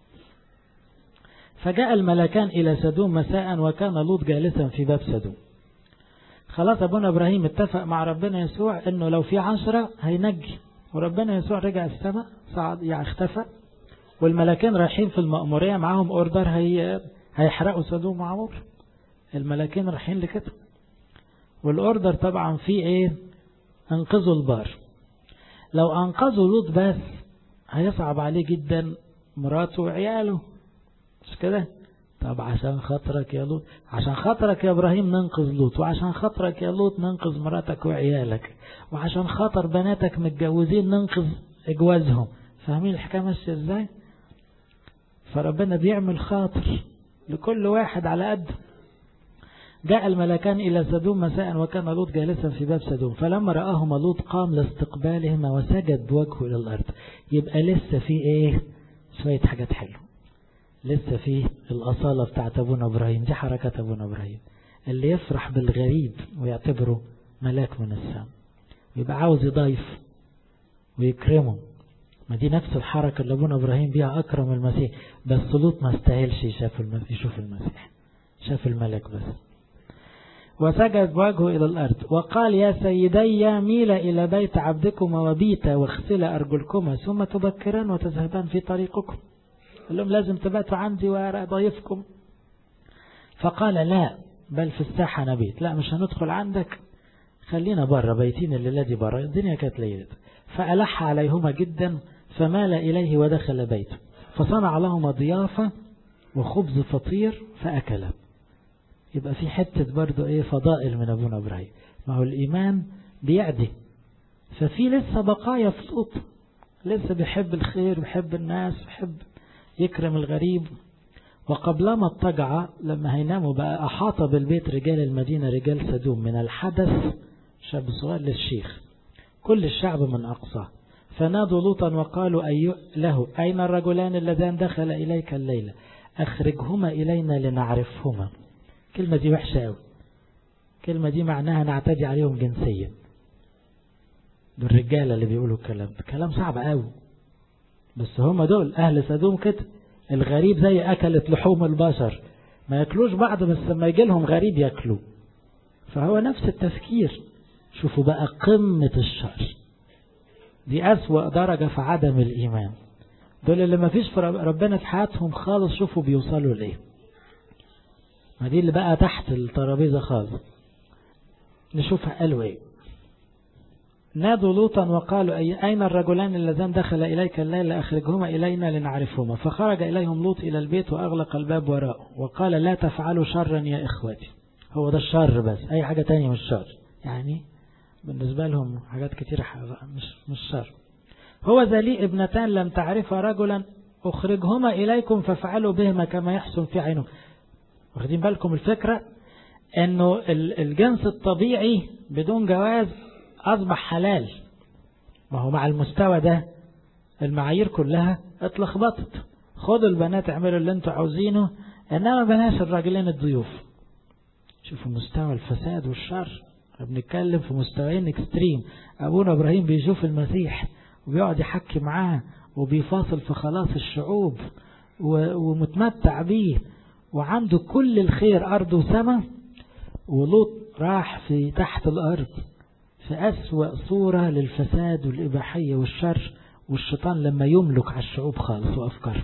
فجاء الملكان إلى سدوم مساء وكان لوط جالسا في باب سدوم. خلاص أبونا إبراهيم اتفق مع ربنا يسوع إنه لو في 10 هينجي، وربنا يسوع رجع السماء صعد يعني اختفى، والملكين رايحين في المأمورية معاهم أوردر هيحرقوا سدوم وعمور. الملكين رايحين لكده، والأوردر طبعا فيه ايه؟ انقذوا البار. لو انقذوا لوط بس هيصعب عليه جدا مراته وعياله، مش كده؟ طب عشان خاطرك يا لوط، عشان خاطرك يا إبراهيم ننقذ لوط، وعشان خاطرك يا لوط ننقذ مراتك وعيالك، وعشان خاطر بناتك متجوزين ننقذ اجوازهم. فاهمين الحكاية ماشية ازاي؟ فربنا بيعمل خاطر لكل واحد على قد. جاء الملكان إلى سدوم مساء وكان لوط جالسا في باب سدوم، فلما رآهما لوط قام لاستقبالهما وسجد بوجهه إلى الأرض. يبقى لسه في ايه؟ شوية حاجات حلوة، لسه فيه الأصالة بتاعت أبونا إبراهيم. دي حركة أبونا إبراهيم اللي يفرح بالغريب ويعتبره ملاك من السماء، ويبقى عاوز يضيف ويكرمه، ما دي نفس الحركة اللي ابونا ابراهيم بيها اكرم المسيح، بس لوط ما استاهلش يشوف المسيح، شاف الملك بس. وسجد بوجهه إلى الأرض وقال يا سيدي ميل إلى بيت عبدكما وبيتا واغسلا أرجلكما ثم تبكران وتذهبان في طريقكم. قال لهم لازم تباتوا عندي وضيفكم. فقال لا بل في الساحة نبيت. لا مش هندخل عندك، خلينا برا بيتين الليلة دي برا، الدنيا كانت ليلة. فألح عليهما جدا فمال إليه ودخل بيته فصنع لهما ضيافة وخبز فطير فأكلا. يبقى في حتة برضو ايه فضائل من ابونا ابراهيم. ما هو الايمان بيعدي، ففي لسه بقايا في لوط، لسه بيحب الخير بيحب الناس بيحب يكرم الغريب. وقبلما اضطجع لما هيناموا بقى احاط بالبيت رجال المدينة رجال سدوم من الحدث شاب صغير للشيخ كل الشعب من اقصاه. فنادوا لوطا وقالوا له اين الرجلان اللذان دخل اليك الليلة اخرجهما الينا لنعرفهما. كلمة دي وحشة قوي، كلمة دي معناها نعتدي عليهم جنسيا. دول الرجالة اللي بيقولوا الكلام ده كلام صعب قوي، بس هم دول أهل سدوم كده. الغريب زي أكلت لحوم البشر، ما يأكلوش بعض بس لما يجي لهم غريب يأكلوه. فهو نفس التفكير. شوفوا بقى قمة الشر دي أسوأ درجة في عدم الإيمان. دول اللي ما فيش في ربنا في حياتهم خالص، شوفوا بيوصلوا ليه. ما دي اللي بقى تحت الترابيزة خالص. نشوفها قالوا ايه. نادوا لوطا وقالوا أين الرجلان اللذان دخل إليك الليلة أخرجهما إلينا لنعرفهما. فخرج إليهم لوط إلى البيت وأغلق الباب وراءه وقال لا تفعلوا شرا يا إخوتي. هو ده الشر، بس أي حاجة تانية مش شر، يعني بالنسبة لهم حاجات كتير مش شر. هو ذا لي ابنتان لم تعرف رجلا أخرجهما إليكم فافعلوا بهما كما يحسن في عينكم. واخدين بالكم الفكرة انه الجنس الطبيعي بدون جواز اصبح حلال. ما هو مع المستوى ده المعايير كلها اتلخبطت. خدوا البنات اعملوا اللي انتوا عاوزينه، انما بلاش الراجلين الضيوف. شوفوا مستوى الفساد والشر، بنتكلم في مستويين اكستريم. ابونا ابراهيم بيشوف المسيح وبيقعد يحكي معاه وبيفاصل في خلاص الشعوب ومتمتع بيه وعنده كل الخير أرض وسماء، ولوط راح في تحت الأرض في أسوأ صورة للفساد والإباحية والشر والشيطان لما يملك على الشعوب خالص وأفكار.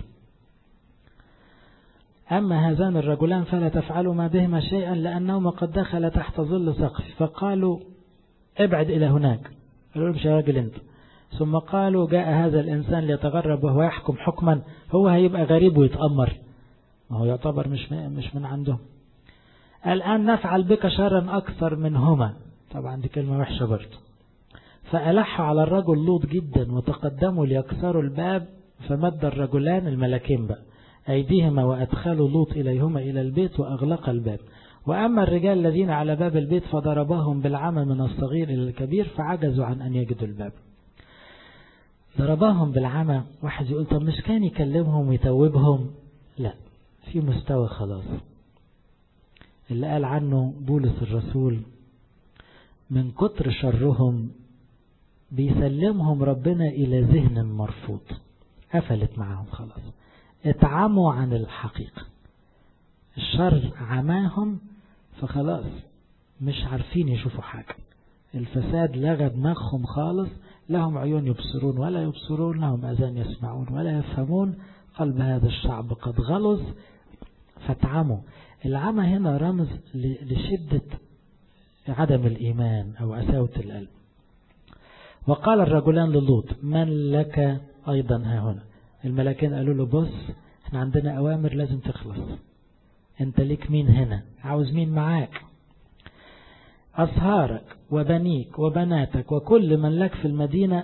أما هذان الرجلان فلا تفعلوا ما بهما شيئا لأنهما قد دخل تحت ظل سقف. فقالوا ابعد إلى هناك، قالوا مش يا راجل انت. ثم قالوا جاء هذا الإنسان ليتغرب وهو يحكم حكما، هو هيبقى غريب ويتأمر، ما هو يعتبر مش من عندهم. الآن نفعل بك شرا أكثر منهما. طبعا دي كلمة وحشة برضه. فألح على الرجل لوط جدا وتقدموا ليكسروا الباب. فمد الرجلان الملكين بقى أيديهما وأدخلوا لوط إليهما إلى البيت وأغلق الباب. وأما الرجال الذين على باب البيت فضربهم بالعمى من الصغير إلى الكبير فعجزوا عن أن يجدوا الباب. ضربهم بالعمى. واحد يقول طب مش كان يكلمهم ويتوبهم؟ لا، في مستوى خلاص اللي قال عنه بولس الرسول من كتر شرهم بيسلمهم ربنا إلى ذهن مرفوض. قفلت معهم خلاص، اتعموا عن الحقيقة، الشر عماهم فخلاص مش عارفين يشوفوا حاجة. الفساد لغى دماغهم خالص، لهم عيون يبصرون ولا يبصرون، لهم أذان يسمعون ولا يفهمون، قلب هذا الشعب قد غلظ فاتعموا. العمى هنا رمز لشدة عدم الإيمان أو قساوة القلب. وقال الرجلان للوط من لك أيضا ها هنا. الملكين قالوا له بص احنا عندنا أوامر لازم تخلص، انت ليك مين هنا؟ عاوز مين معاك؟ أصهارك وبنيك وبناتك وكل من لك في المدينة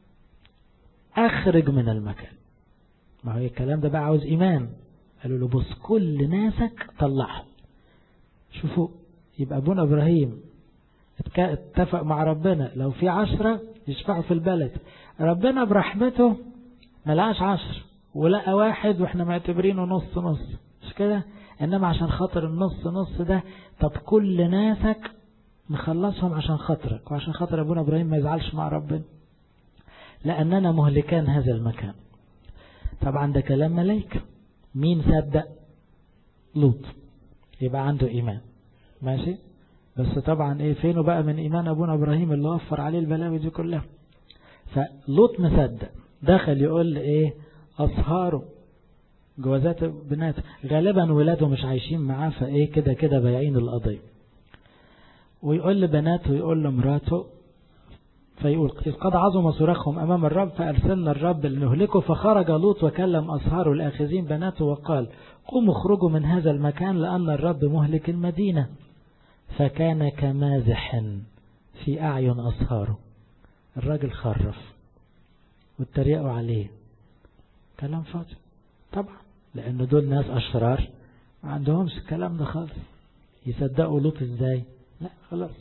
أخرج من المكان. ما هو الكلام ده بقى عاوز إيمان. قالوا له بص كل ناسك طلعهم. شوفوا، يبقى أبونا إبراهيم اتفق مع ربنا لو في 10 يشفعوا في البلد، ربنا برحمته ملقاش 10 ولقى 1 واحنا معتبرينه نص نص، مش كده؟ انما عشان خاطر النص نص ده، طب كل ناسك نخلصهم عشان خاطرك وعشان خاطر ابونا ابراهيم ما يزعلش مع ربنا. لأننا مهلكان هذا المكان. طبعا ده كلام ملائكة. مين صدق؟ لوط. يبقى عنده إيمان ماشي. بس طبعا ايه فينه بقى من إيمان أبونا إبراهيم اللي وفر عليه البلاوي دي كلها. فلوط مصدق، دخل يقول ايه أصهاره جوازات بنات، غالبا ولاده مش عايشين معاه فايه كده كده بايعين القضية. ويقول لبناته ويقول لمراته، فيقول إذ قد عظم صراخهم أمام الرب فأرسلنا الرب لنهلكه. فخرج لوط وكلم أصهاره الآخذين بناته وقال قوموا اخرجوا من هذا المكان لأن الرب مهلك المدينة. فكان كمازح في أعين أصهاره. الراجل خرف واتريقوا عليه، كلام فاضي طبعا، لأن دول ناس أشرار ما عندهمش الكلام ده خالص. يصدقوا لوط ازاي؟ لا خلاص.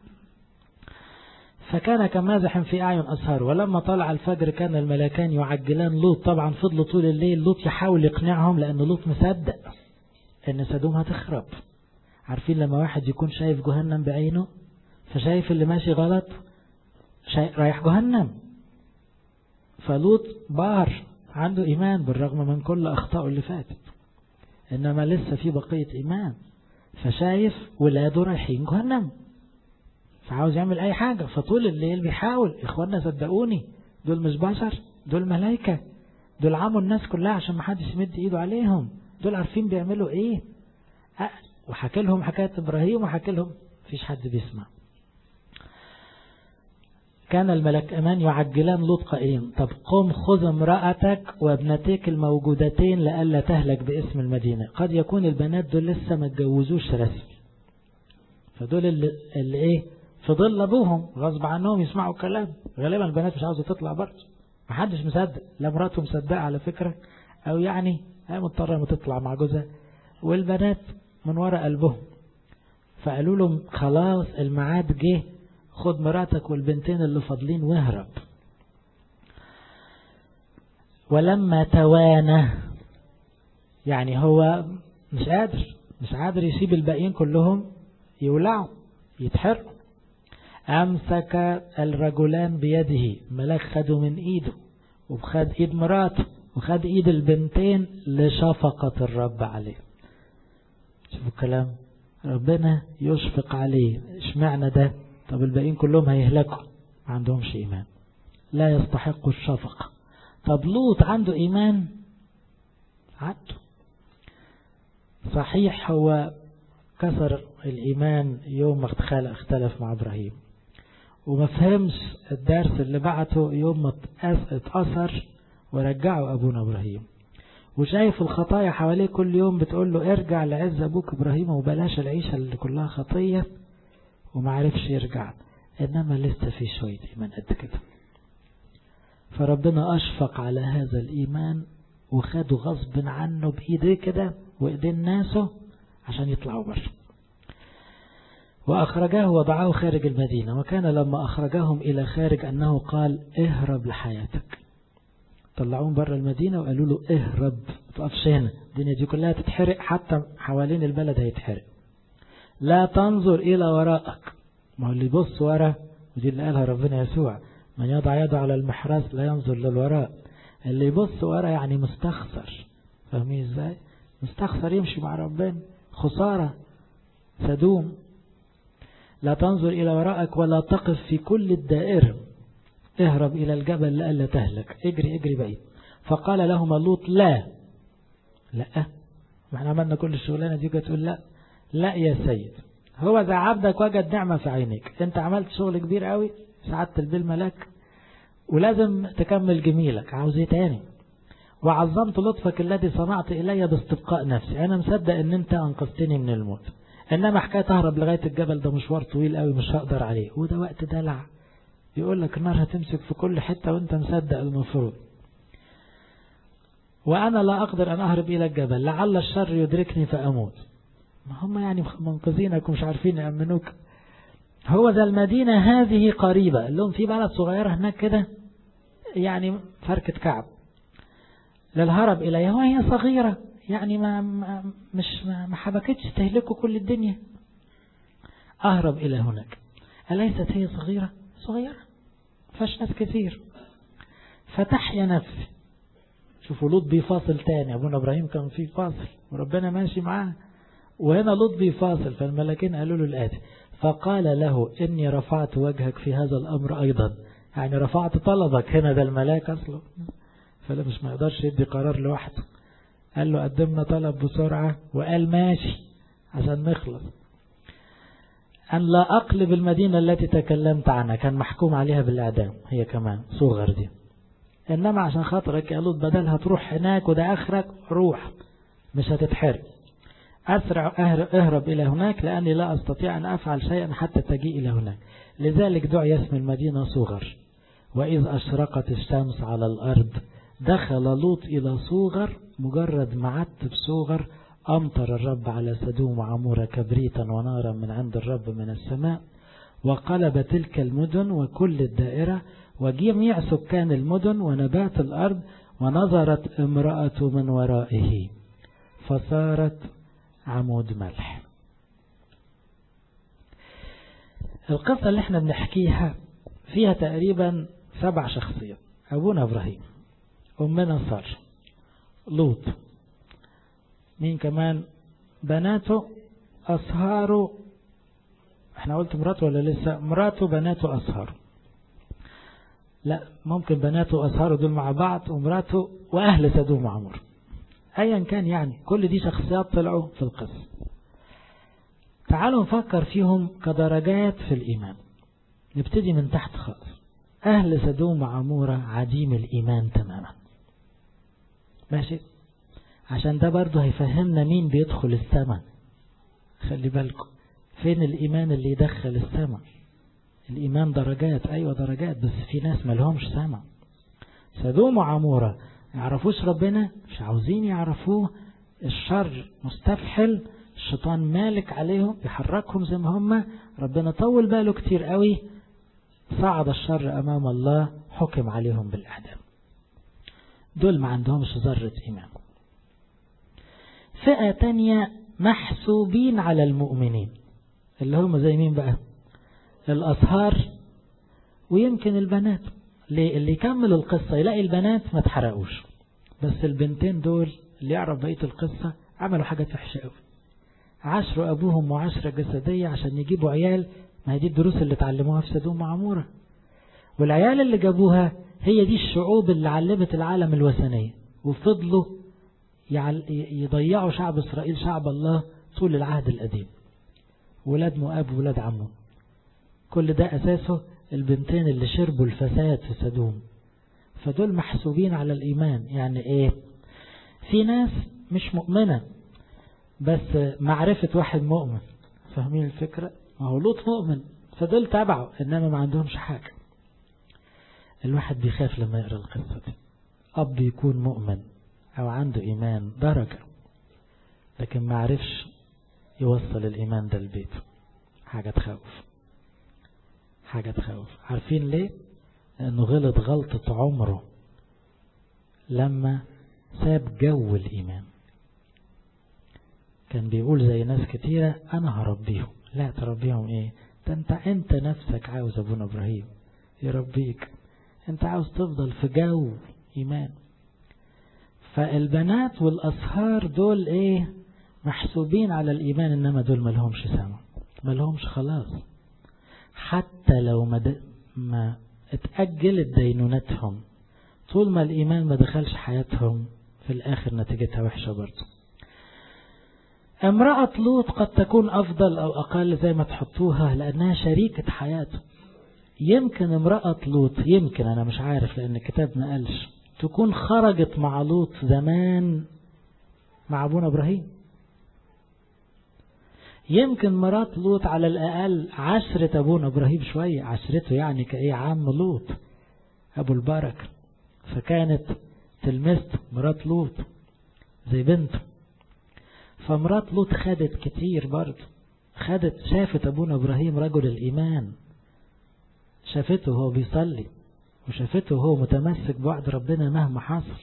فكان كمازح في أعين أصهاره. ولما طلع الفجر كان الملكان يعجلان لوط. طبعا فضلوا طول الليل لوط يحاول يقنعهم، لأن لوط مصدق أن سدوم هتخرب. عارفين لما واحد يكون شايف جهنم بعينه، فشايف اللي ماشي غلط رايح جهنم. فلوط بار عنده إيمان بالرغم من كل أخطائه اللي فاتت، إنما لسه في بقية إيمان. فشايف ولاده رايحين جهنم، فعاوز يعمل أي حاجة. فطول الليل بيحاول. إخواننا صدقوني دول مش بشر، دول ملايكة، دول عموا الناس كلها عشان ما حدش يمد إيده عليهم. دول عارفين بيعملوا إيه. وحكي لهم حكاية إبراهيم وحكي لهم، فيش حد بيسمع. كان الملكان يعجلان لوط قائلين طب قم خذ امرأتك وابنتيك الموجودتين لئلا تهلك باسم المدينة. قد يكون البنات دول لسه ما اتجوزوش رسمي، فدول اللي ايه في ظل ابوهم غصب عنهم يسمعوا الكلام. غالبا البنات مش عاوزة تطلع برضه، محدش مصدق، لا مراته مصدقة على فكرة، او يعني هي مضطرة ما تطلع مع جوزها، والبنات من وراء قلبهم. فقالوا لهم خلاص الميعاد جه، خد مراتك والبنتين اللي فاضلين واهرب. ولما توانى، يعني هو مش قادر يسيب الباقيين كلهم يولعوا يتحرقوا. أمسك الرجلان بيده، ملاك خده من إيده وخد إيد مراته وخد إيد البنتين لشفقة الرب عليه. شوفوا الكلام، ربنا يشفق عليه. اشمعنى ده؟ طب الباقيين كلهم هيهلكوا، ما عندهمش إيمان، لا يستحقوا الشفقة. طب لوط عنده إيمان؟ عنده صحيح. هو كسر الإيمان يوم ما اختلف مع إبراهيم، وما فهمش الدرس اللي بعته يوم ما اتأثر ورجعوا أبونا إبراهيم، وشايف الخطايا حواليه كل يوم بتقول له ارجع لعز أبوك إبراهيم وبلاش العيشة اللي كلها خطية، وما عرفش يرجع. إنما لسه في شوية إيمان قد كده. فربنا أشفق على هذا الإيمان وخده غصب عنه بإيديه كده وإيدين ناسه عشان يطلعوا بره. وأخرجاه وضعه خارج المدينة. وكان لما أخرجاهم إلى خارج أنه قال اهرب لحياتك. طلعون بره المدينة وقالوا له اهرب، متقفش هنا، الدنيا دي كلها تتحرق، حتى حوالين البلد هيتحرق. لا تنظر إلى وراءك. ما هو اللي يبص ورا، ودي اللي قالها ربنا يسوع، من يضع يده على المحراث لا ينظر للوراء. اللي يبص ورا يعني مستخسر. فاهمين ازاي؟ مستخسر يمشي مع ربنا، خسارة سدوم. لا تنظر إلى وراءك ولا تقف في كل الدائرة، اهرب إلى الجبل لألا تهلك، اجري بعيد. فقال لهم لوط لا. ما احنا عملنا كل الشغلانة دي تقول لا يا سيد، هو ذا عبدك وجد نعمة في عينيك، انت عملت شغل كبير قوي، سعدت البال ملاك، ولازم تكمل جميلك، عاوز ايه تاني؟ وعظمت لطفك الذي صنعت إلي باستبقاء نفسي. أنا مصدق أن أنت أنقذتني من الموت، إنما حكاية أهرب لغاية الجبل ده مشوار طويل قوي، مش هقدر عليه، وده وقت دلع. يقول لك النار هتمسك في كل حتة وأنت مصدق المفروض. وأنا لا أقدر أن أهرب إلى الجبل لعل الشر يدركني فأموت. ما هم يعني منقذينك ومش عارفين يأمنوك. هو ذا المدينة هذه قريبة، اللي هم في بلد صغيرة هناك كده، يعني فركة كعب للهرب إليها، وهي صغيرة، يعني ما حبكتش تهلكوا كل الدنيا. أهرب إلى هناك. أليست هي صغيرة؟ صغيرة، فاش ناس كثير. فتحيا نفسي. شوفوا لوط بيفاصل تاني، أبونا إبراهيم كان فيه فاصل وربنا ماشي معاه، وهنا لوط بيفاصل. فالملكين قالوا له الآتي: فقال له إني رفعت وجهك في هذا الأمر أيضا، يعني رفعت طلبك. هنا ده الملاك أصلا، فلا مش ما يقدرش يدي قرار لوحده. قال له قدمنا طلب بسرعة، وقال ماشي عشان نخلص. أن لا أقلب المدينة التي تكلمت عنها، كان محكوم عليها بالإعدام هي كمان صغر دي، إنما عشان خاطرك يا لوط بدلها تروح هناك وده آخرك، روح مش هتتحرق. أسرع اهرب إلى هناك لأني لا أستطيع أن أفعل شيئا حتى تجيء إلى هناك. لذلك دعي اسم المدينة صغر. وإذ أشرقت الشمس على الأرض دخل لوط إلى صغر، مجرد معت بصغر أمطر الرب على سدوم وعمورة كبريتا ونارا من عند الرب من السماء، وقلب تلك المدن وكل الدائرة وجميع سكان المدن ونبات الأرض، ونظرت امرأة من ورائه فصارت عمود ملح. القصة اللي احنا بنحكيها فيها تقريبا 7 شخصيات: أبونا إبراهيم، أمنا سارة، لوط، مين كمان؟ بناته أصهاره. احنا قلت مراته ولا لسه؟ مراته بناته أصهاره، لا ممكن بناته أصهاره دول مع بعض، ومراته وأهل سدوم وعمور. أيا كان يعني كل دي شخصيات طلعوا في القصة. تعالوا نفكر فيهم كدرجات في الإيمان. نبتدي من تحت خالص. أهل سدوم وعمورة عديم الإيمان تماما، ماشي؟ عشان ده برضو هيفهمنا مين بيدخل السماء. خلي بالكم فين الإيمان اللي يدخل السماء. الإيمان درجات، أيوة درجات، بس في ناس ملهمش سماء. سدوم وعمورة يعرفوش ربنا، مش عاوزين يعرفوه، الشر مستفحل، الشيطان مالك عليهم بيحركهم زي ما هم. ربنا طول باله كتير قوي، صعد الشر أمام الله، حكم عليهم بالإعدام. دول ما عندهمش ذرة إيمان. فئة تانية محسوبين على المؤمنين، اللي هم زي مين بقى؟ الأصهار ويمكن البنات. اللي يكمل القصة يلاقي البنات ما تحرقوش، بس البنتين دول اللي يعرف بقية القصة عملوا حاجة وحشة قوي. عاشروا أبوهم معاشرة جسدية عشان يجيبوا عيال. ما هي دي الدروس اللي اتعلموها في سدوم وعمورة. والعيال اللي جابوها هي دي الشعوب اللي علمت العالم الوثنية، وفضلوا يضيعوا شعب إسرائيل، شعب الله، طول العهد القديم. ولاد مؤاب وولاد عمون، كل ده أساسه البنتين اللي شربوا الفساد في سدوم. فدول محسوبين على الإيمان. يعني إيه؟ في ناس مش مؤمنة بس معرفة واحد مؤمن، فاهمين الفكرة؟ ما هو لوط مؤمن، فدول تابعوا، إنما ما عندهمش حاجة. الواحد بيخاف لما يقرأ القصة دي. أب يكون مؤمن أو عنده إيمان درجة، لكن ما عرفش يوصل الإيمان ده البيت، حاجة تخوف، حاجة تخوف. عارفين ليه؟ لأنه غلط غلطة عمره لما ساب جو الإيمان. كان بيقول زي ناس كتيرة أنا هربيهم. لا، تربيهم إيه؟ أنت نفسك عاوز أبونا إبراهيم يربيك، أنت عاوز تفضل في جو إيمان. فالبنات والأصهار دول إيه؟ محسوبين على الإيمان، إنما دول ملهمش سما، ملهمش خلاص. حتى لو ما اتأجلت دينونتهم، طول ما الإيمان ما دخلش حياتهم في الآخر نتيجتها وحشة برضه. امرأة لوط قد تكون أفضل أو أقل زي ما تحطوها، لأنها شريكة حياته. يمكن امرأة لوط، يمكن، أنا مش عارف لأن الكتاب ما قالش، تكون خرجت مع لوط زمان مع أبونا إبراهيم. يمكن مرات لوط على الأقل عشرة أبونا إبراهيم شوية، عشرته يعني كأيه عم لوط أبو البركة، فكانت تلمست مرات لوط زي بنته. فمرات لوط خدت كتير برضه، شافت أبونا إبراهيم رجل الإيمان، شافته هو بيصلي، وشافته هو متمسك بوعد ربنا مهما حصل.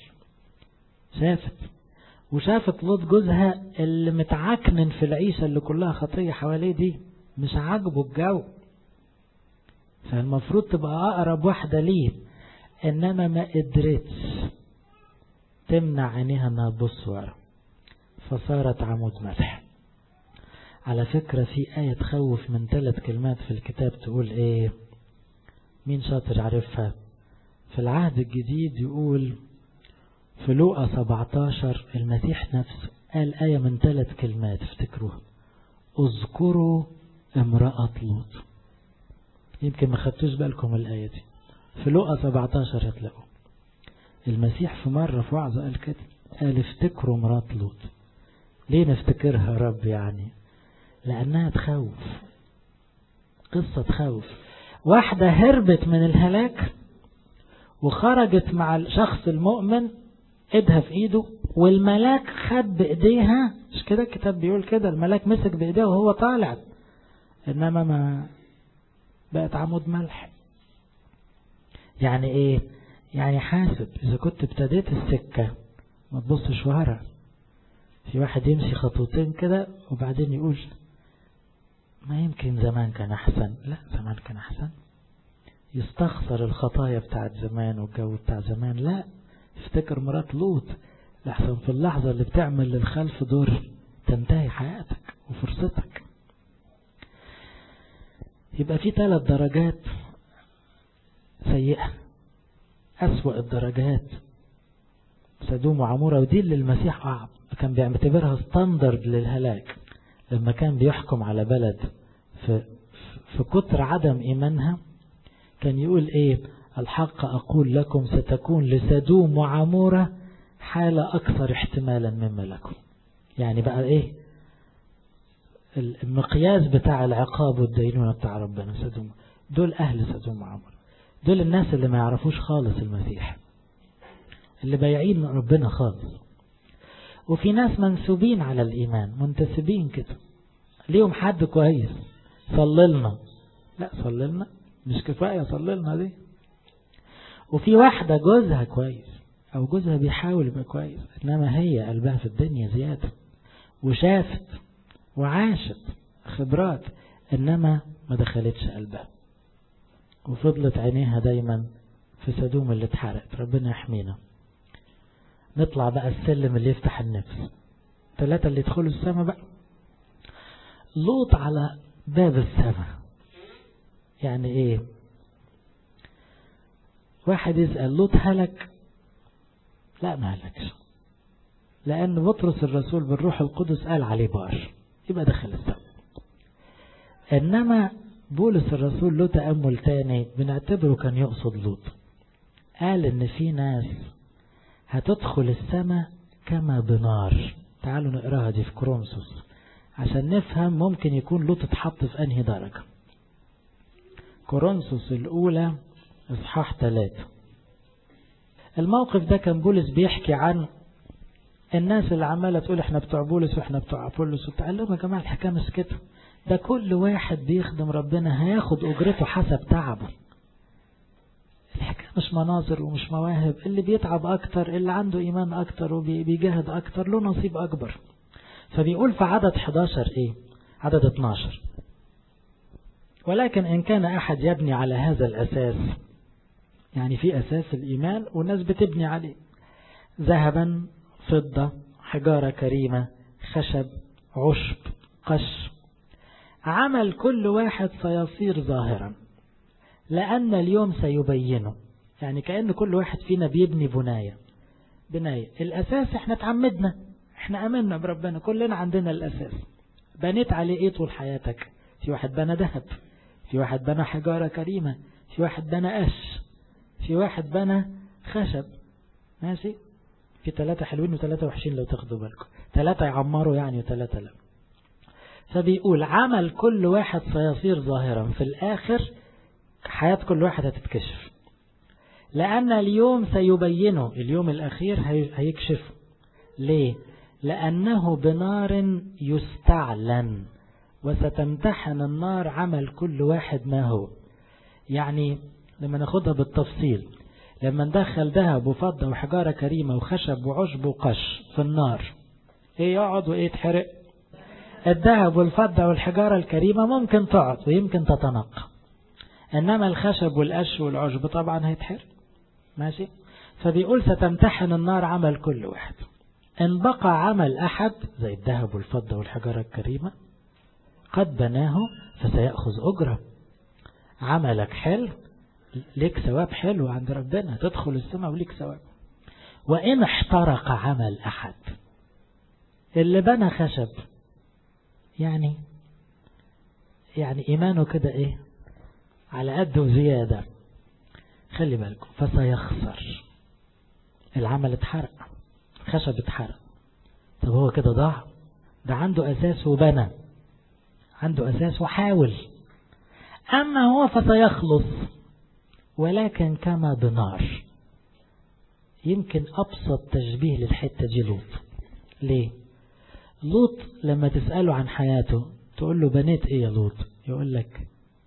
وشافت لوط جوزها اللي متعكنن في العيشة اللي كلها خطية حواليه دي، مش عاجبه الجو، فالمفروض تبقى أقرب واحدة ليه. إنما ما قدرتش تمنع عينيها انها تبص ورا، فصارت عمود ملح. على فكرة في آية تخوف من 3 كلمات في الكتاب، تقول ايه؟ مين شاطر عارفها؟ في العهد الجديد يقول في لوقا 17 المسيح نفسه قال آية من 3 كلمات افتكروها: اذكروا امرأة لوط. يمكن ما خدتوش بالكم الآية دي، في لوقا 17 هتلاقوا المسيح في مرة في وعظة قال كده، قال افتكروا امرأة لوط. ليه نفتكرها يا رب؟ يعني لأنها تخوف، قصة تخوف. واحدة هربت من الهلاك وخرجت مع الشخص المؤمن ايدها في ايده، والملاك خد بايديها، مش كده الكتاب بيقول كده؟ الملاك مسك بايديها وهو طالع، انما ما بقت عمود ملح. يعني ايه؟ يعني حاسب اذا كنت ابتديت السكة ما تبصش ورا. في واحد يمشي خطوتين كده وبعدين يقول ما يمكن زمان كان احسن. لا، زمان كان احسن. يستخسر الخطايا بتاعت زمان والجو بتاع زمان. لا، افتكر مرات لوط، لحسن في اللحظة اللي بتعمل للخلف دور تنتهي حياتك وفرصتك. يبقى في 3 درجات سيئة. أسوأ الدرجات سدوم وعمورة، ودي اللي المسيح كان بيعتبرها ستاندرد للهلاك لما كان بيحكم على بلد في كتر عدم إيمانها. كان يقول ايه؟ الحق أقول لكم ستكون لسدوم وعمورة حالة أكثر احتمالا مما لكم. يعني بقى ايه المقياس بتاع العقاب والدينونة بتاع ربنا؟ سدوم دول أهل سدوم وعمورة، دول الناس اللي ما يعرفوش خالص المسيح، اللي بايعين ربنا خالص. وفي ناس منسوبين على الإيمان، منتسبين كده، ليهم حد كويس صللنا. لا، صللنا مش كفاية، صللنا دي. وفي واحدة جوزها كويس أو جوزها بيحاول يبقى كويس، إنما هي قلبها في الدنيا زيادة، وشافت وعاشت خبرات، إنما ما دخلتش قلبها، وفضلت عينيها دايما في سدوم اللي اتحرقت. ربنا يحمينا. نطلع بقى السلم اللي يفتح النفس. 3 اللي يدخلوا السماء بقى. لوط على باب السماء. يعني ايه؟ واحد يسأل لوط هلك؟ لا، ما هلكش، لأن بطرس الرسول بالروح القدس قال عليه بار، يبقى دخل السماء. إنما بولس الرسول له تأمل تاني بنعتبره كان يقصد لوط. قال إن في ناس هتدخل السماء كما بنار. تعالوا نقراها دي في كورنثوس عشان نفهم ممكن يكون لوط اتحط في أنهي درجة. كورنثوس الأولى إصحاح 3. الموقف ده كان بولس بيحكي عن الناس اللي عمالة تقول احنا بتوع بولس واحنا بتوع أبولس، قال لهم يا جماعة الحكاية مش كده، ده كل واحد بيخدم ربنا هياخد أجرته حسب تعبه. الحكاية مش مناظر ومش مواهب. اللي بيتعب أكتر، اللي عنده إيمان أكتر وبيجاهد أكتر، له نصيب أكبر. فبيقول في عدد 11 ايه؟ عدد 12: ولكن إن كان أحد يبني على هذا الأساس، يعني في أساس الإيمان والناس بتبني عليه، ذهبا، فضة، حجارة كريمة، خشب، عشب، قش، عمل كل واحد سيصير ظاهرا لأن اليوم سيبينه. يعني كأن كل واحد فينا بيبني بناية. الأساس احنا تعمدنا، احنا أمنا بربنا، كلنا عندنا الأساس. بنيت عليه ايه طول حياتك؟ في واحد بنى ذهب، في واحد بنى حجارة كريمة، في واحد بنى قش، في واحد بنى خشب. ماشي؟ في 3 حلوين و3 وحشين لو تاخدوا بالكم. 3 يعمروا يعني و3 لا. فبيقول عمل كل واحد سيصير ظاهرا. في الآخر حياة كل واحد هتتكشف، لأن اليوم سيبينه. اليوم الأخير هيكشفه. ليه؟ لأنه بنار يستعلن، وستمتحن النار عمل كل واحد ما هو. يعني لما ناخدها بالتفصيل، لما ندخل ذهب وفضة وحجارة كريمة وخشب وعشب وقش في النار، ايه يقعد وايه يتحرق؟ الذهب والفضة والحجارة الكريمة ممكن تقعد ويمكن تتنقى، انما الخشب والقش والعشب طبعا هيتحرق، ماشي. فبيقول ستمتحن النار عمل كل واحد، إن بقى عمل أحد زي الذهب والفضة والحجارة الكريمة قد بناه فسيأخذ أجرة. عملك حلو ليك ثواب حلو عند ربنا، تدخل السماء وليك ثواب. وإن احترق عمل أحد، اللي بنى خشب يعني إيمانه كده إيه على قد وزيادة، خلي بالكم فسيخسر. العمل اتحرق، خشب اتحرق، طب هو كده ضاع؟ ده عنده أساس وبنى، عنده أساس وحاول. أما هو فسيخلص ولكن كما بنار. يمكن أبسط تشبيه للحتة دي لوط. ليه؟ لوط لما تسأله عن حياته تقول له بنيت إيه يا لوط؟ يقول لك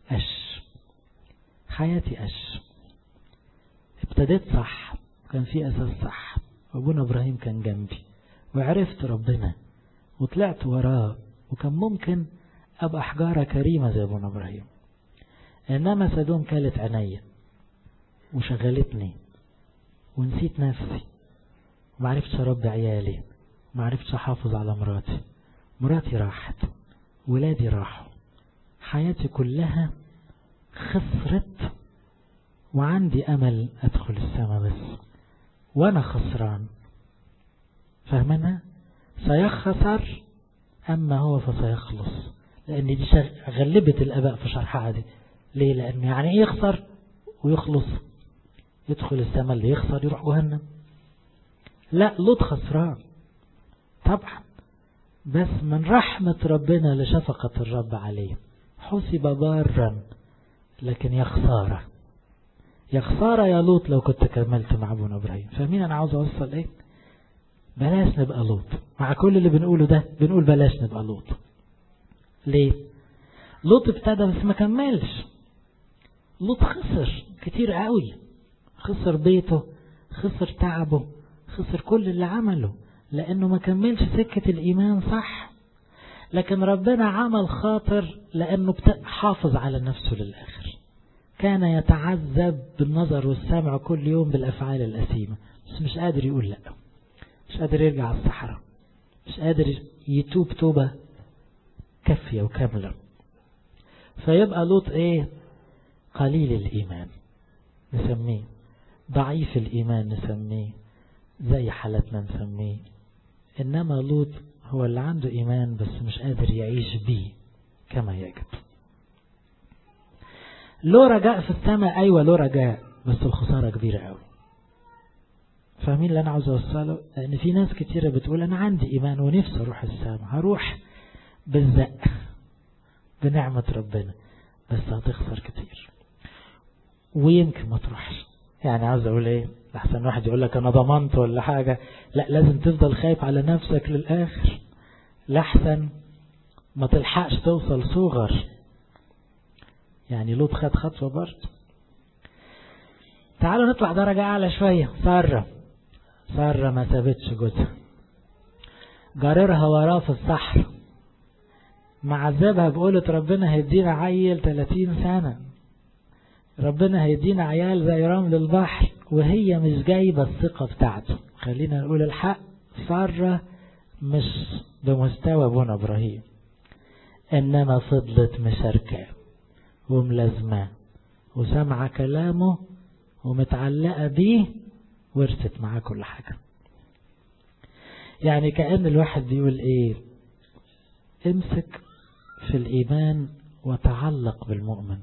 حياتي ابتديت صح، كان في أساس صح، أبونا إبراهيم كان جنبي وعرفت ربنا وطلعت وراه، وكان ممكن أبقى حجارة كريمة زي أبونا إبراهيم. إنما سدوم كالت عينيا وشغلتني ونسيت نفسي، ومعرفتش أربي عيالي، معرفتش أحافظ على مراتي راحت، ولادي راحوا، حياتي كلها خسرت، وعندي أمل أدخل السماء بس وأنا خسران. فهمنا؟ سيخسر أما هو فسيخلص. لأن دي غلبت الآباء في شرحها دي. ليه؟ لأن يعني إيه يخسر ويخلص؟ يدخل السماء اللي يخسر يروح جهنم. لا، لوط خسران طبعا، بس من رحمة ربنا لشفقة الرب عليه حسب بارا، لكن يا خسارة يا لوط لو كنت كملت مع ابونا إبراهيم. فاهمين أنا عاوز أوصل إيه؟ بلاش نبقى لوط. مع كل اللي بنقوله ده بنقول بلاش نبقى لوط. ليه؟ لوط ابتدى بس ما كملش. لوط خسر كتير قوي، خسر بيته، خسر تعبه، خسر كل اللي عمله لأنه ما كملش سكة الإيمان صح. لكن ربنا عمل خاطر لأنه حافظ على نفسه للآخر. كان يتعذب بالنظر والسمع كل يوم بالأفعال الأثيمة، بس مش قادر يقول لا، مش قادر يرجع على الصحراء، مش قادر يتوب توبة كافية وكاملة. فيبقى لوط ايه؟ قليل الإيمان نسميه، ضعيف الإيمان نسميه، زي حالتنا نسميه. إنما لوط هو اللي عنده إيمان بس مش قادر يعيش بيه كما يجب. له رجاء في السماء، أيوة له رجاء، بس الخسارة كبيرة قوي. فاهمين اللي أنا عاوز أوصله؟ لأن في ناس كتيرة بتقول أنا عندي إيمان ونفسي أروح السماء، هروح بالزق بنعمة ربنا، بس هتخسر كتير ويمكن ما تروحش. يعني عاوز أقول إيه؟ لحسن واحد يقول لك أنا ضمنت ولا حاجة، لا، لازم تفضل خايف على نفسك للآخر، لحسن ما تلحقش توصل صغر. يعني لوط خد خطوة برضه. تعالوا نطلع درجة أعلى شوية. سارة ما سابتش جوزها، جاررها وراه في الصحراء، معذبها بقولة ربنا هيدينا عيل 30 سنة، ربنا هيدينا عيال زي رمل البحر، وهي مش جايبة الثقة بتاعته. خلينا نقول الحق، سارة مش بمستوى ابونا إبراهيم، إنما فضلت مشاركة وملازمة وسمع كلامه ومتعلقة بيه، ورثت معاه كل حاجة. يعني كأن الواحد بيقول ايه؟ امسك في الإيمان وتعلق بالمؤمن.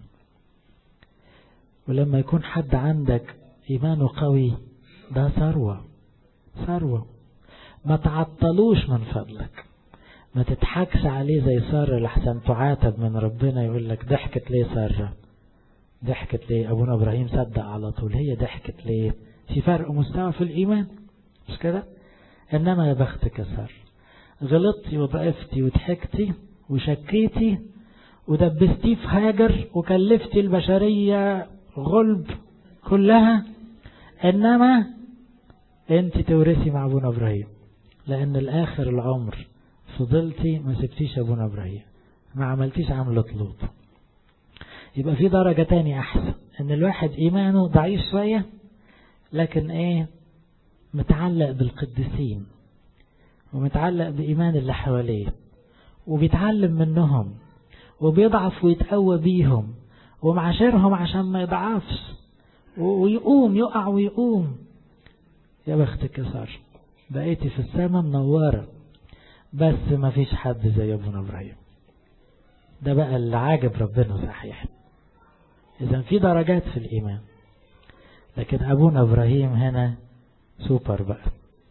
ولما يكون حد عندك إيمانه قوي ده ثروة، ما تعطلوش من فضلك، ما تضحكش عليه زي سارة لحسن تعاتب من ربنا يقول لك ضحكت ليه سارة؟ ضحكت ليه؟ أبونا إبراهيم صدق على طول، هي ضحكت ليه؟ في فرق مستوى في الإيمان، مش كده؟ إنما يا بختك يا سارة، غلطتي وضعفتي وضحكتي وشكيتي ودبستي في هاجر وكلفتي البشرية غلب كلها، إنما أنت تورثي مع أبونا إبراهيم، لأن الآخر العمر فضلتي ما سبتيش أبونا إبراهيم، ما عملتيش عملة لوط. يبقى في درجة تاني أحسن، إن الواحد إيمانه ضعيف شوية لكن ايه، متعلق بالقديسين ومتعلق بإيمان اللي حواليه وبيتعلم منهم وبيضعف ويتقوى بيهم ومعاشرهم عشان ما يضعفش ويقوم، يقع ويقوم. يا بختك يا سارة، بقيتي في السماء منورة، بس ما فيش حد زي ابونا ابراهيم. ده بقى اللي عاجب ربنا صحيح. اذا في درجات في الايمان، لكن ابونا ابراهيم هنا سوبر بقى،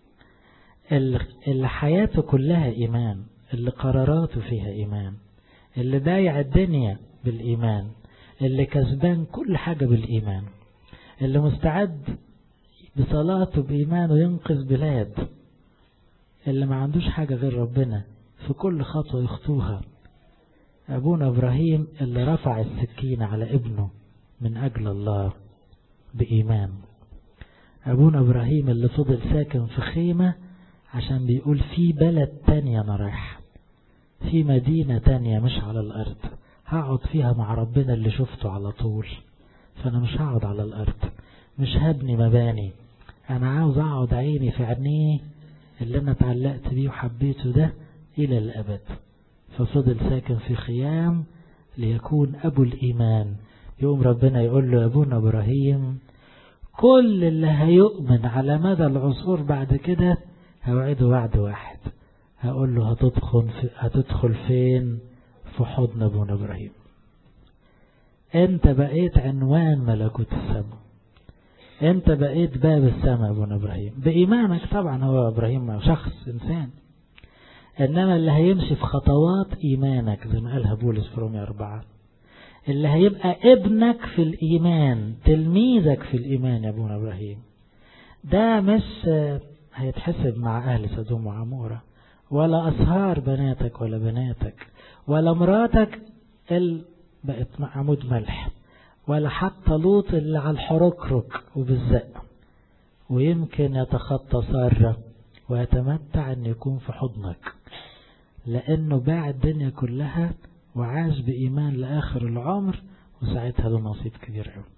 اللي حياته كلها ايمان، اللي قراراته فيها ايمان، اللي بايع الدنيا بالايمان، اللي كسبان كل حاجة بالايمان، اللي مستعد بصلاته بإيمانه ينقذ بلاد، اللي ما عندوش حاجة غير ربنا في كل خطوة يخطوها. أبونا إبراهيم اللي رفع السكين على ابنه من أجل الله بإيمان. أبونا إبراهيم اللي فضل ساكن في خيمة عشان بيقول في بلد تانية أنا رايح، في مدينة تانية مش على الأرض، هقعد فيها مع ربنا اللي شفته على طول، فأنا مش هقعد على الأرض، مش هبني مباني، أنا عاوز أقعد عيني في عينيه اللي أنا اتعلقت بيه وحبيته ده إلى الأبد. ففضل ساكن في خيام ليكون أبو الإيمان. يوم ربنا يقول له أبونا إبراهيم كل اللي هيؤمن على مدى العصور بعد كده هوعده وعد واحد، هقول له هتدخل فين؟ في حضن أبونا إبراهيم. أنت بقيت عنوان ملكوت السماء، أنت بقيت باب السماء أبونا إبراهيم بإيمانك. طبعا هو إبراهيم شخص إنسان، إنما اللي هيمشي في خطوات إيمانك زي ما قالها بولس في رومية 4، اللي هيبقى ابنك في الإيمان، تلميذك في الإيمان يا أبونا إبراهيم، ده مش هيتحسب مع أهل سدوم وعمورة، ولا أصهار بناتك ولا بناتك، ولا مراتك اللي بقت عمود ملح، ولا حتى لوط اللي على الحركرك وبالزق، ويمكن يتخطى سارة ويتمتع أن يكون في حضنك، لأنه باع الدنيا كلها وعاش بإيمان لآخر العمر، وساعتها له نصيب كبير قوي.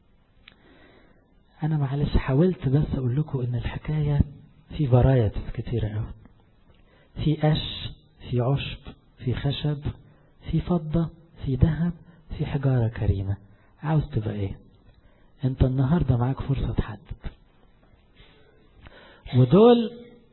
أنا معلش حاولت بس أقول لكم إن الحكاية في فرايات كتيرة قوي، في قش، في عشب، في خشب، في فضة، في ذهب، في حجارة كريمة. عاوز تبقى ايه؟ انت النهاردة معاك فرصة تحدد، ودول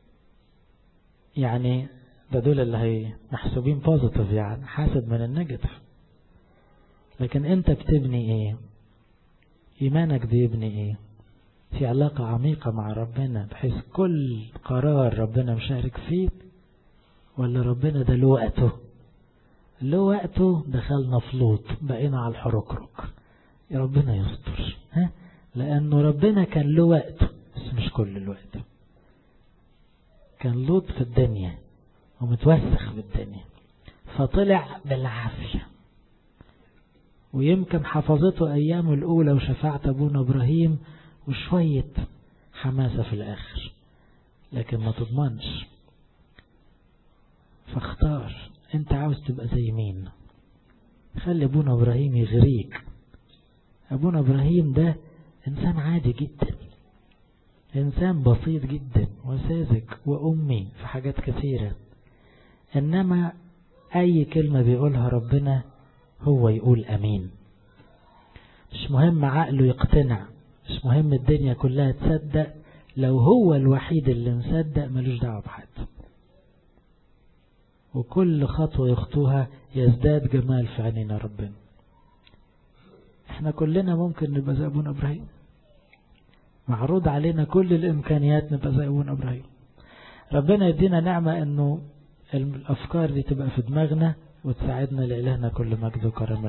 يعني ده دول اللي هي محسوبين بوزيتيف، يعني حاسب من النيجاتيف. لكن انت بتبني ايه؟ ايمانك بيبني ايه؟ في علاقة عميقة مع ربنا بحيث كل قرار ربنا مشارك فيه، ولا ربنا ده له وقته؟ له وقته دخلنا في لوط بقينا على الحركرك، يا ربنا يستر، لأنه ربنا كان له وقته بس مش كل الوقت. كان لوط في الدنيا ومتوسخ بالدنيا فطلع بالعافية، ويمكن حفظته أيامه الأولى وشفاعة أبونا إبراهيم وشوية حماسة في الآخر، لكن ما تضمنش. فاختار انت عاوز تبقى زي مين. خلي أبونا إبراهيم يغريك. أبونا إبراهيم ده إنسان عادي جدا، إنسان بسيط جدا وساذج وأمي في حاجات كثيرة، إنما أي كلمة بيقولها ربنا هو يقول أمين. مش مهم عقله يقتنع، مش مهم الدنيا كلها تصدق، لو هو الوحيد اللي مصدق ملوش دعوة بحد. وكل خطوة يخطوها يزداد جمال في عينينا ربنا. احنا كلنا ممكن نبقى زي أبونا إبراهيم، معروض علينا كل الإمكانيات نبقى زي أبونا إبراهيم. ربنا يدينا نعمة أنه الأفكار دي تبقى في دماغنا وتساعدنا. لإلهنا كل مجد وكرم.